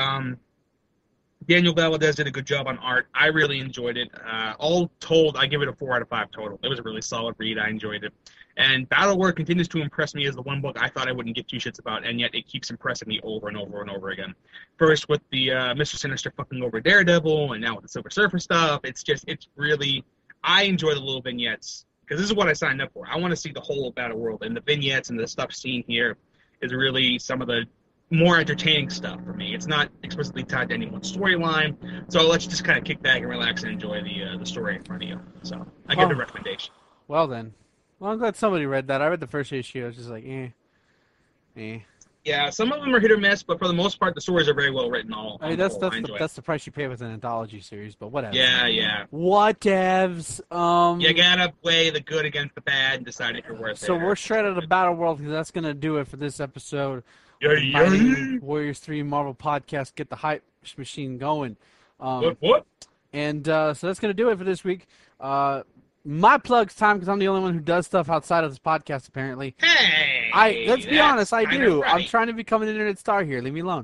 Daniel Valadez did a good job on art. I really enjoyed it. All told, I give it a 4 out of 5 total. It was a really solid read. I enjoyed it. And Battleworld continues to impress me as the one book I thought I wouldn't give two shits about, and yet it keeps impressing me over and over and over again. First with the Mr. Sinister fucking over Daredevil, and now with the Silver Surfer stuff. It's really... I enjoy the little vignettes, because this is what I signed up for. I want to see the whole Battleworld, and the vignettes and the stuff seen here is really some of the more entertaining stuff for me. It's not explicitly tied to any one storyline, so let's just kind of kick back and relax and enjoy the story in front of you. So I give it a recommendation. Well then. Well, I'm glad somebody read that. I read the first issue. I was just like, eh. Yeah, some of them are hit or miss, but for the most part, the stories are very well written. I mean, that's the price you pay with an anthology series, but whatever. Yeah. Whatevs. You gotta weigh the good against the bad and decide if you're worth it. So we're straight out of Battle World because that's gonna do it for this episode. Warriors 3 Marvel Podcast. Get the hype machine going. What? And so that's gonna do it for this week. My plug's time because I'm the only one who does stuff outside of this podcast. Apparently, let's be honest, I do. Right. I'm trying to become an internet star here. Leave me alone.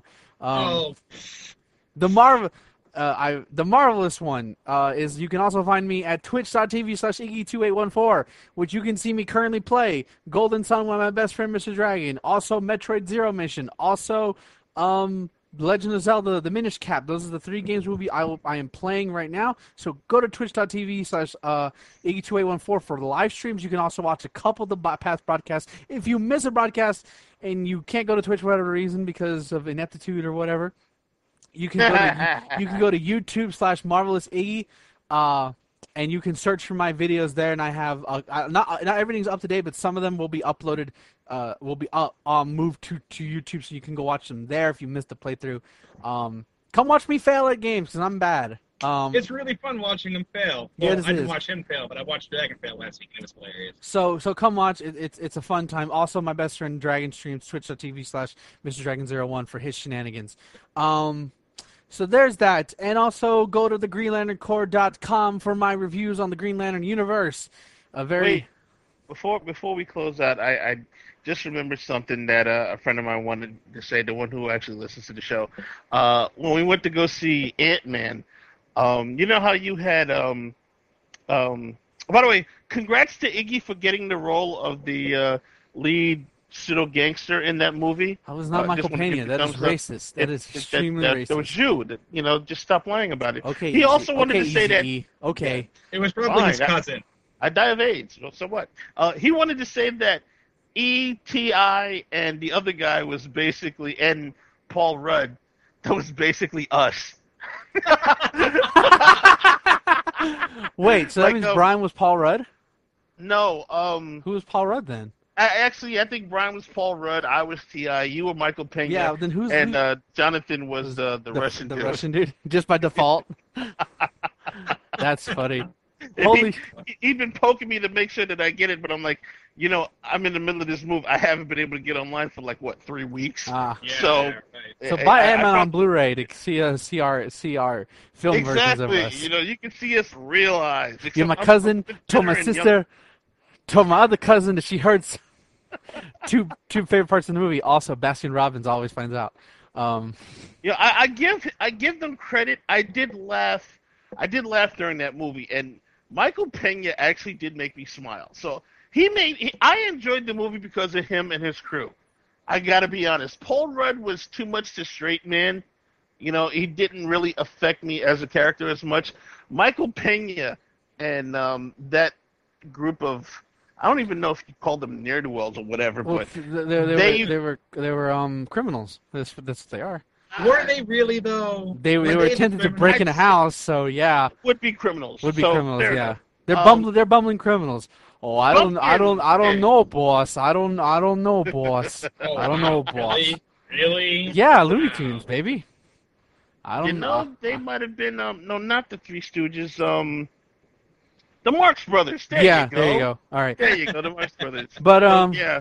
The marvelous one is you can also find me at twitch.tv/Iggy2814, which you can see me currently play Golden Sun with my best friend Mr. Dragon. Also Metroid Zero Mission. Also Legend of Zelda, the Minish Cap. Those are the 3 games I am playing right now. So go to twitch.tv/Iggy2814 for live streams. You can also watch a couple of the past broadcasts. If you miss a broadcast and you can't go to Twitch for whatever reason because of ineptitude or whatever, you can go to YouTube/Marvelous Iggy, and you can search for my videos there. And I have not everything's up to date, but some of them will be uploaded. Moved to YouTube, so you can go watch them there if you missed the playthrough. Come watch me fail at games because I'm bad. It's really fun watching them fail. Yeah, I didn't watch him fail, but I watched Dragon fail last week, and it was hilarious. So come watch. It's a fun time. Also, my best friend Dragon streams twitch.tv/MrDragon01 for his shenanigans. So there's that. And also go to thegreenlanterncorps.com for my reviews on the Green Lantern universe. Wait, before we close out, I just remembered something that a friend of mine wanted to say, the one who actually listens to the show. When we went to go see Ant-Man, you know how you had by the way, congrats to Iggy for getting the role of the lead pseudo gangster in that movie. I was not Michael Pena. That is racist. That is extremely racist. That was you. Just stop lying about it. Okay. He also wanted to say that. Okay. It was probably his cousin. I die of AIDS. So what? He wanted to say that E.T.I. and the other guy was basically, and Paul Rudd, that was basically us. Wait, so that means Brian was Paul Rudd? No. Who was Paul Rudd then? I think Brian was Paul Rudd. I was T.I. You were Michael Pena. Yeah, then who's... And Jonathan was the Russian dude. The Russian dude? Just by default? That's funny. He'd been poking me to make sure that I get it, but I'm like, I'm in the middle of this move. I haven't been able to get online for 3 weeks. Yeah, so buy Ant-Man on Blu-ray to see our film versions of us. You can see us real eyes. Yeah, my cousin told my sister, told my other cousin that she heard two favorite parts of the movie. Also, Baskin Robbins always finds out. I give them credit. I did laugh during that movie, and Michael Pena actually did make me smile. So I enjoyed the movie because of him and his crew. I gotta be honest. Paul Rudd was too much the straight man. He didn't really affect me as a character as much. Michael Pena and that group of, I don't even know if you called them ne'er-do-wells or whatever, but they were criminals. That's what they are. Were they really though? They were attempting to break in a house, so yeah. Would be criminals. Criminals, yeah. They're bumbling criminals. Oh, I don't know, boss. I don't know, boss. I don't know, boss. Really? Yeah, Looney Tunes, baby. I don't know. They might have been no, not the Three Stooges. The Marx Brothers. There you go. There you go. All right. There you go, the Marx Brothers. But yeah.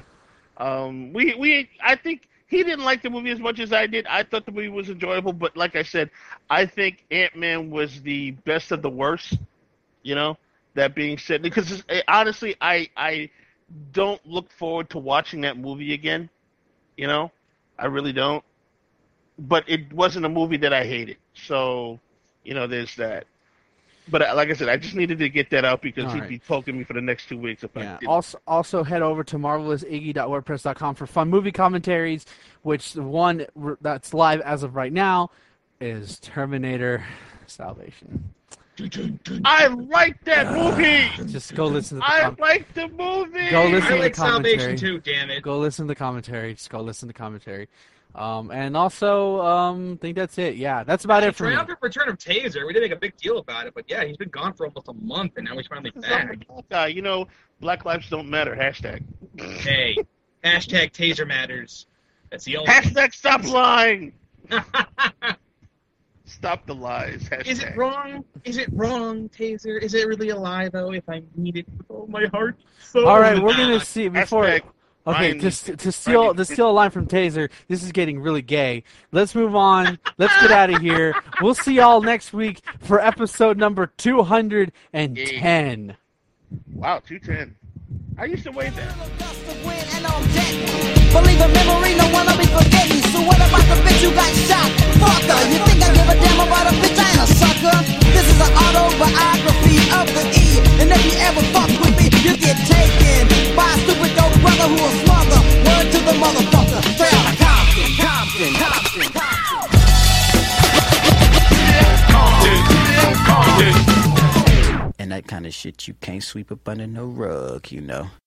I think he didn't like the movie as much as I did. I thought the movie was enjoyable, but like I said, I think Ant-Man was the best of the worst. That being said, because honestly, I don't look forward to watching that movie again. I really don't. But it wasn't a movie that I hated. So, there's that. But like I said, I just needed to get that out because he'd be poking me for the next 2 weeks. Also head over to marvelousiggy.wordpress.com for fun movie commentaries, which the one that's live as of right now is Terminator Salvation. I like that movie. Just go listen to the I like the movie. Go listen I to the like commentary. Salvation too. Damn it. Go listen to the commentary. Just go listen to the commentary. And also, I think that's it. Yeah, that's about it for me. Triumphant return of Taser. We didn't make a big deal about it, but yeah, he's been gone for almost a month, and now he's finally back. You know, Black lives don't matter. Hashtag. Hey, hashtag Taser matters. That's the only. Hashtag stop lying. Stop the lies. Hashtag. Is it wrong? Is it wrong, Taser? Is it really a lie though? If I need it with all my heart. So All right, we're gonna see before. Hashtag Okay, mine- to steal a line from Taser. This is getting really gay. Let's move on. Let's get out of here. We'll see y'all next week for episode number 210. Wow, 210. I used to weigh that. Believe in memory, no one will be forgetting. So what about the bitch who got shot? Fucker, you think I give a damn about a bitch? I ain't a sucker. This is an autobiography of the E. And if you ever fuck with me, you get taken by a stupid dope brother who will smother. Word to the motherfucker. Straight out of Compton. And that kind of shit you can't sweep up under no rug, you know.